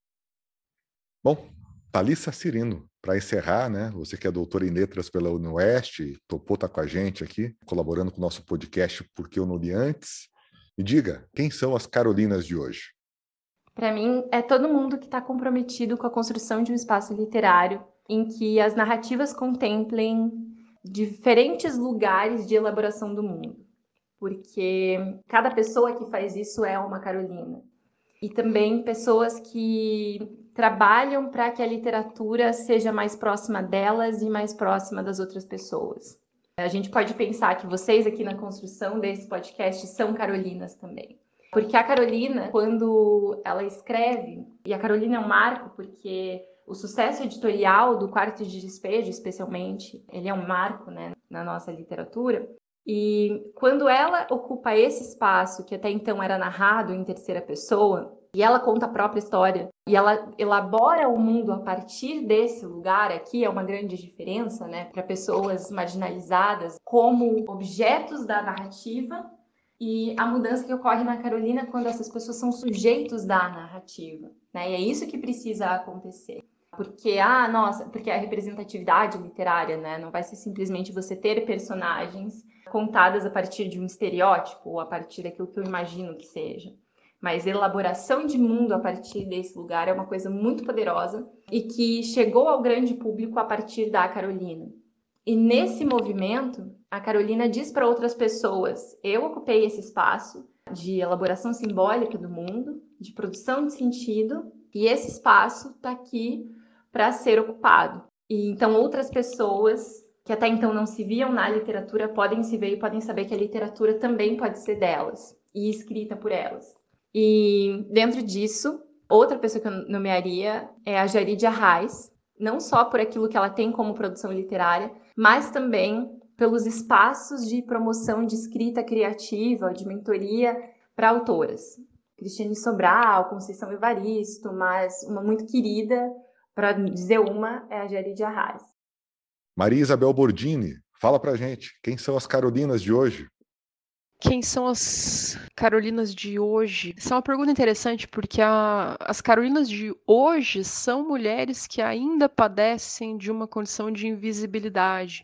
Bom, Thalissa Cirino, para encerrar, né? Você que é doutora em letras pela UniOeste, topou estar com a gente aqui, colaborando com o nosso podcast Porque Eu Não Li Antes. Me diga, quem são as Carolinas de hoje? Para mim, é todo mundo que está comprometido com a construção de um espaço literário em que as narrativas contemplem diferentes lugares de elaboração do mundo. Porque cada pessoa que faz isso é uma Carolina. E também pessoas que trabalham para que a literatura seja mais próxima delas e mais próxima das outras pessoas. A gente pode pensar que vocês aqui na construção desse podcast são Carolinas também. Porque a Carolina, quando ela escreve, e a Carolina é um marco porque o sucesso editorial do Quarto de Despejo, especialmente, ele é um marco, né, na nossa literatura. E quando ela ocupa esse espaço, que até então era narrado em terceira pessoa, e ela conta a própria história, e ela elabora o mundo a partir desse lugar aqui, é uma grande diferença, né, para pessoas marginalizadas como objetos da narrativa, e a mudança que ocorre na Carolina quando essas pessoas são sujeitos da narrativa, né, e é isso que precisa acontecer. Porque, ah, nossa, porque a representatividade literária, né? Não vai ser simplesmente você ter personagens contadas a partir de um estereótipo ou a partir daquilo que eu imagino que seja. Mas elaboração de mundo a partir desse lugar é uma coisa muito poderosa e que chegou ao grande público a partir da Carolina. E nesse movimento, a Carolina diz para outras pessoas: eu ocupei esse espaço de elaboração simbólica do mundo, de produção de sentido, e esse espaço está aqui para ser ocupado. E então outras pessoas que até então não se viam na literatura podem se ver e podem saber que a literatura também pode ser delas e escrita por elas. E dentro disso, outra pessoa que eu nomearia é a Jaridia Arraes, não só por aquilo que ela tem como produção literária, mas também pelos espaços de promoção de escrita criativa, de mentoria para autoras. Cristiane Sobral, Conceição Evaristo, mas uma muito querida, para dizer uma, é a Jaridia Arraes. Maria Isabel Bordini, fala pra gente, quem são as Carolinas de hoje? Quem são as Carolinas de hoje? Essa é uma pergunta interessante, porque a, as Carolinas de hoje são mulheres que ainda padecem de uma condição de invisibilidade.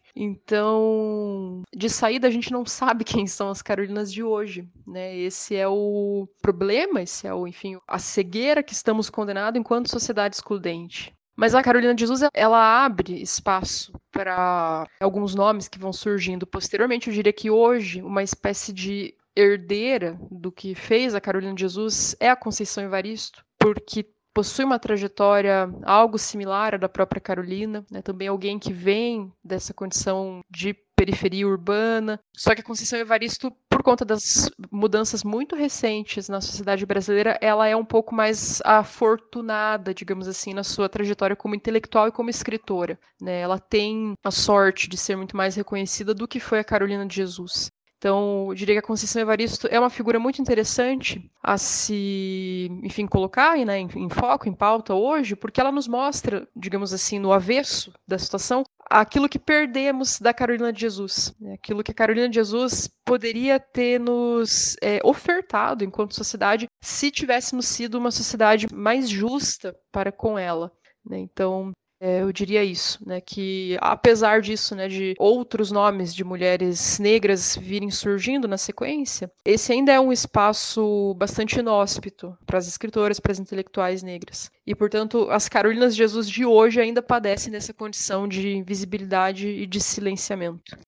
Então, de saída, a gente não sabe quem são as Carolinas de hoje, né? Esse é o problema, esse é o, enfim, a cegueira que estamos condenados enquanto sociedade excludente. Mas a Carolina de Jesus, ela abre espaço para alguns nomes que vão surgindo posteriormente. Eu diria que hoje, uma espécie de herdeira do que fez a Carolina de Jesus é a Conceição Evaristo, porque possui uma trajetória algo similar à da própria Carolina, né? Também alguém que vem dessa condição de periferia urbana. Só que a Conceição Evaristo, por conta das mudanças muito recentes na sociedade brasileira, ela é um pouco mais afortunada, digamos assim, na sua trajetória como intelectual e como escritora, né? Ela tem a sorte de ser muito mais reconhecida do que foi a Carolina de Jesus. Então, eu diria que a Conceição Evaristo é uma figura muito interessante a se, enfim, colocar né, em, em foco, em pauta hoje, porque ela nos mostra, digamos assim, no avesso da situação, aquilo que perdemos da Carolina de Jesus, né? Aquilo que a Carolina de Jesus poderia ter nos é, ofertado enquanto sociedade se tivéssemos sido uma sociedade mais justa para com ela, né? Então, É, eu diria isso, né, que apesar disso, né, de outros nomes de mulheres negras virem surgindo na sequência, esse ainda é um espaço bastante inóspito para as escritoras, para as intelectuais negras. E, portanto, as Carolinas de Jesus de hoje ainda padecem dessa condição de invisibilidade e de silenciamento.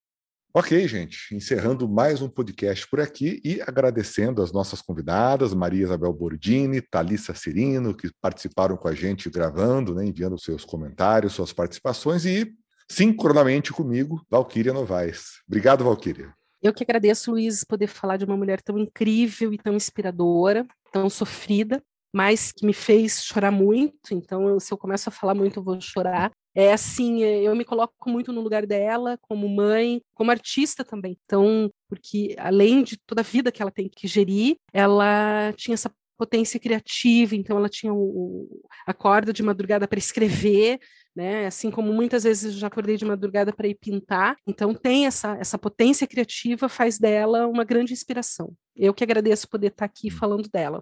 Ok, gente, encerrando mais um podcast por aqui e agradecendo as nossas convidadas, Maria Isabel Bordini, Thalissa Cirino, que participaram com a gente gravando, né, enviando seus comentários, suas participações e, sincronamente comigo, Valquíria Novaes. Obrigado, Valquíria. Eu que agradeço, Luiz, poder falar de uma mulher tão incrível e tão inspiradora, tão sofrida, mas que me fez chorar muito, então se eu começo a falar muito eu vou chorar. É assim, eu me coloco muito no lugar dela, como mãe, como artista também. Então, porque além de toda a vida que ela tem que gerir, ela tinha essa potência criativa, então ela tinha o, a corda de madrugada para escrever, né? Assim como muitas vezes eu já acordei de madrugada para ir pintar. Então tem essa, essa potência criativa, faz dela uma grande inspiração. Eu que agradeço poder estar aqui falando dela.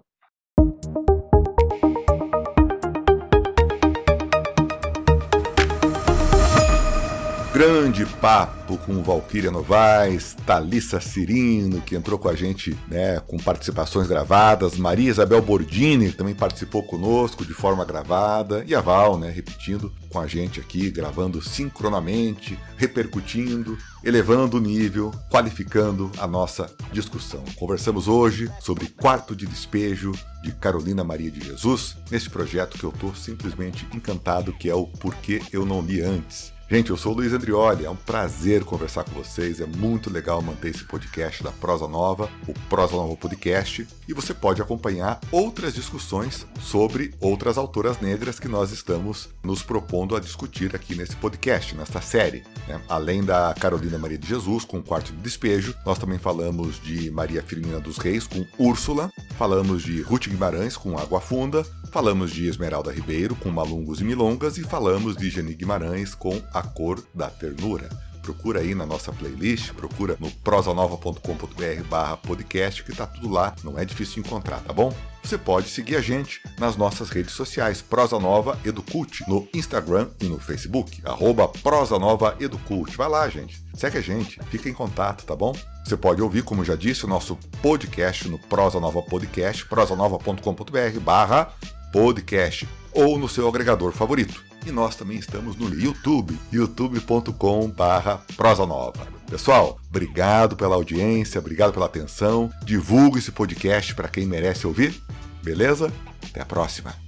Grande papo com Valquíria Novaes, Thalissa Cirino, que entrou com a gente, né, com participações gravadas, Maria Isabel Bordini, que também participou conosco de forma gravada, e a Val, né, repetindo com a gente aqui, gravando sincronamente, repercutindo, elevando o nível, qualificando a nossa discussão. Conversamos hoje sobre Quarto de Despejo, de Carolina Maria de Jesus, nesse projeto que eu estou simplesmente encantado, que é o Porquê Eu Não Li Antes. Gente, eu sou o Luiz Andrioli, é um prazer conversar com vocês, é muito legal manter esse podcast da Prosa Nova, o Prosa Nova Podcast, e você pode acompanhar outras discussões sobre outras autoras negras que nós estamos nos propondo a discutir aqui nesse podcast, nesta série, né? Além da Carolina Maria de Jesus, com o Quarto de Despejo, nós também falamos de Maria Firmina dos Reis, com Úrsula, falamos de Ruth Guimarães, com Água Funda, falamos de Esmeralda Ribeiro, com Malungos e Milongas, e falamos de Geni Guimarães, com A Cor da Ternura. procura aí na nossa playlist, procura no prosanova.com.br barra podcast, que tá tudo lá, não é difícil encontrar, tá bom? Você pode seguir a gente nas nossas redes sociais, Prosa Nova Educult, no Instagram e no Facebook, arroba Prosa Nova Educult. Vai lá, gente. Segue a gente, fica em contato, tá bom? Você pode ouvir, como já disse, o nosso podcast no Prosa Nova Podcast, prosanova.com.br barra podcast, ou no seu agregador favorito. E nós também estamos no YouTube, youtube ponto com barra prosa nova. Pessoal, obrigado pela audiência, obrigado pela atenção. Divulgue esse podcast para quem merece ouvir. Beleza? Até a próxima.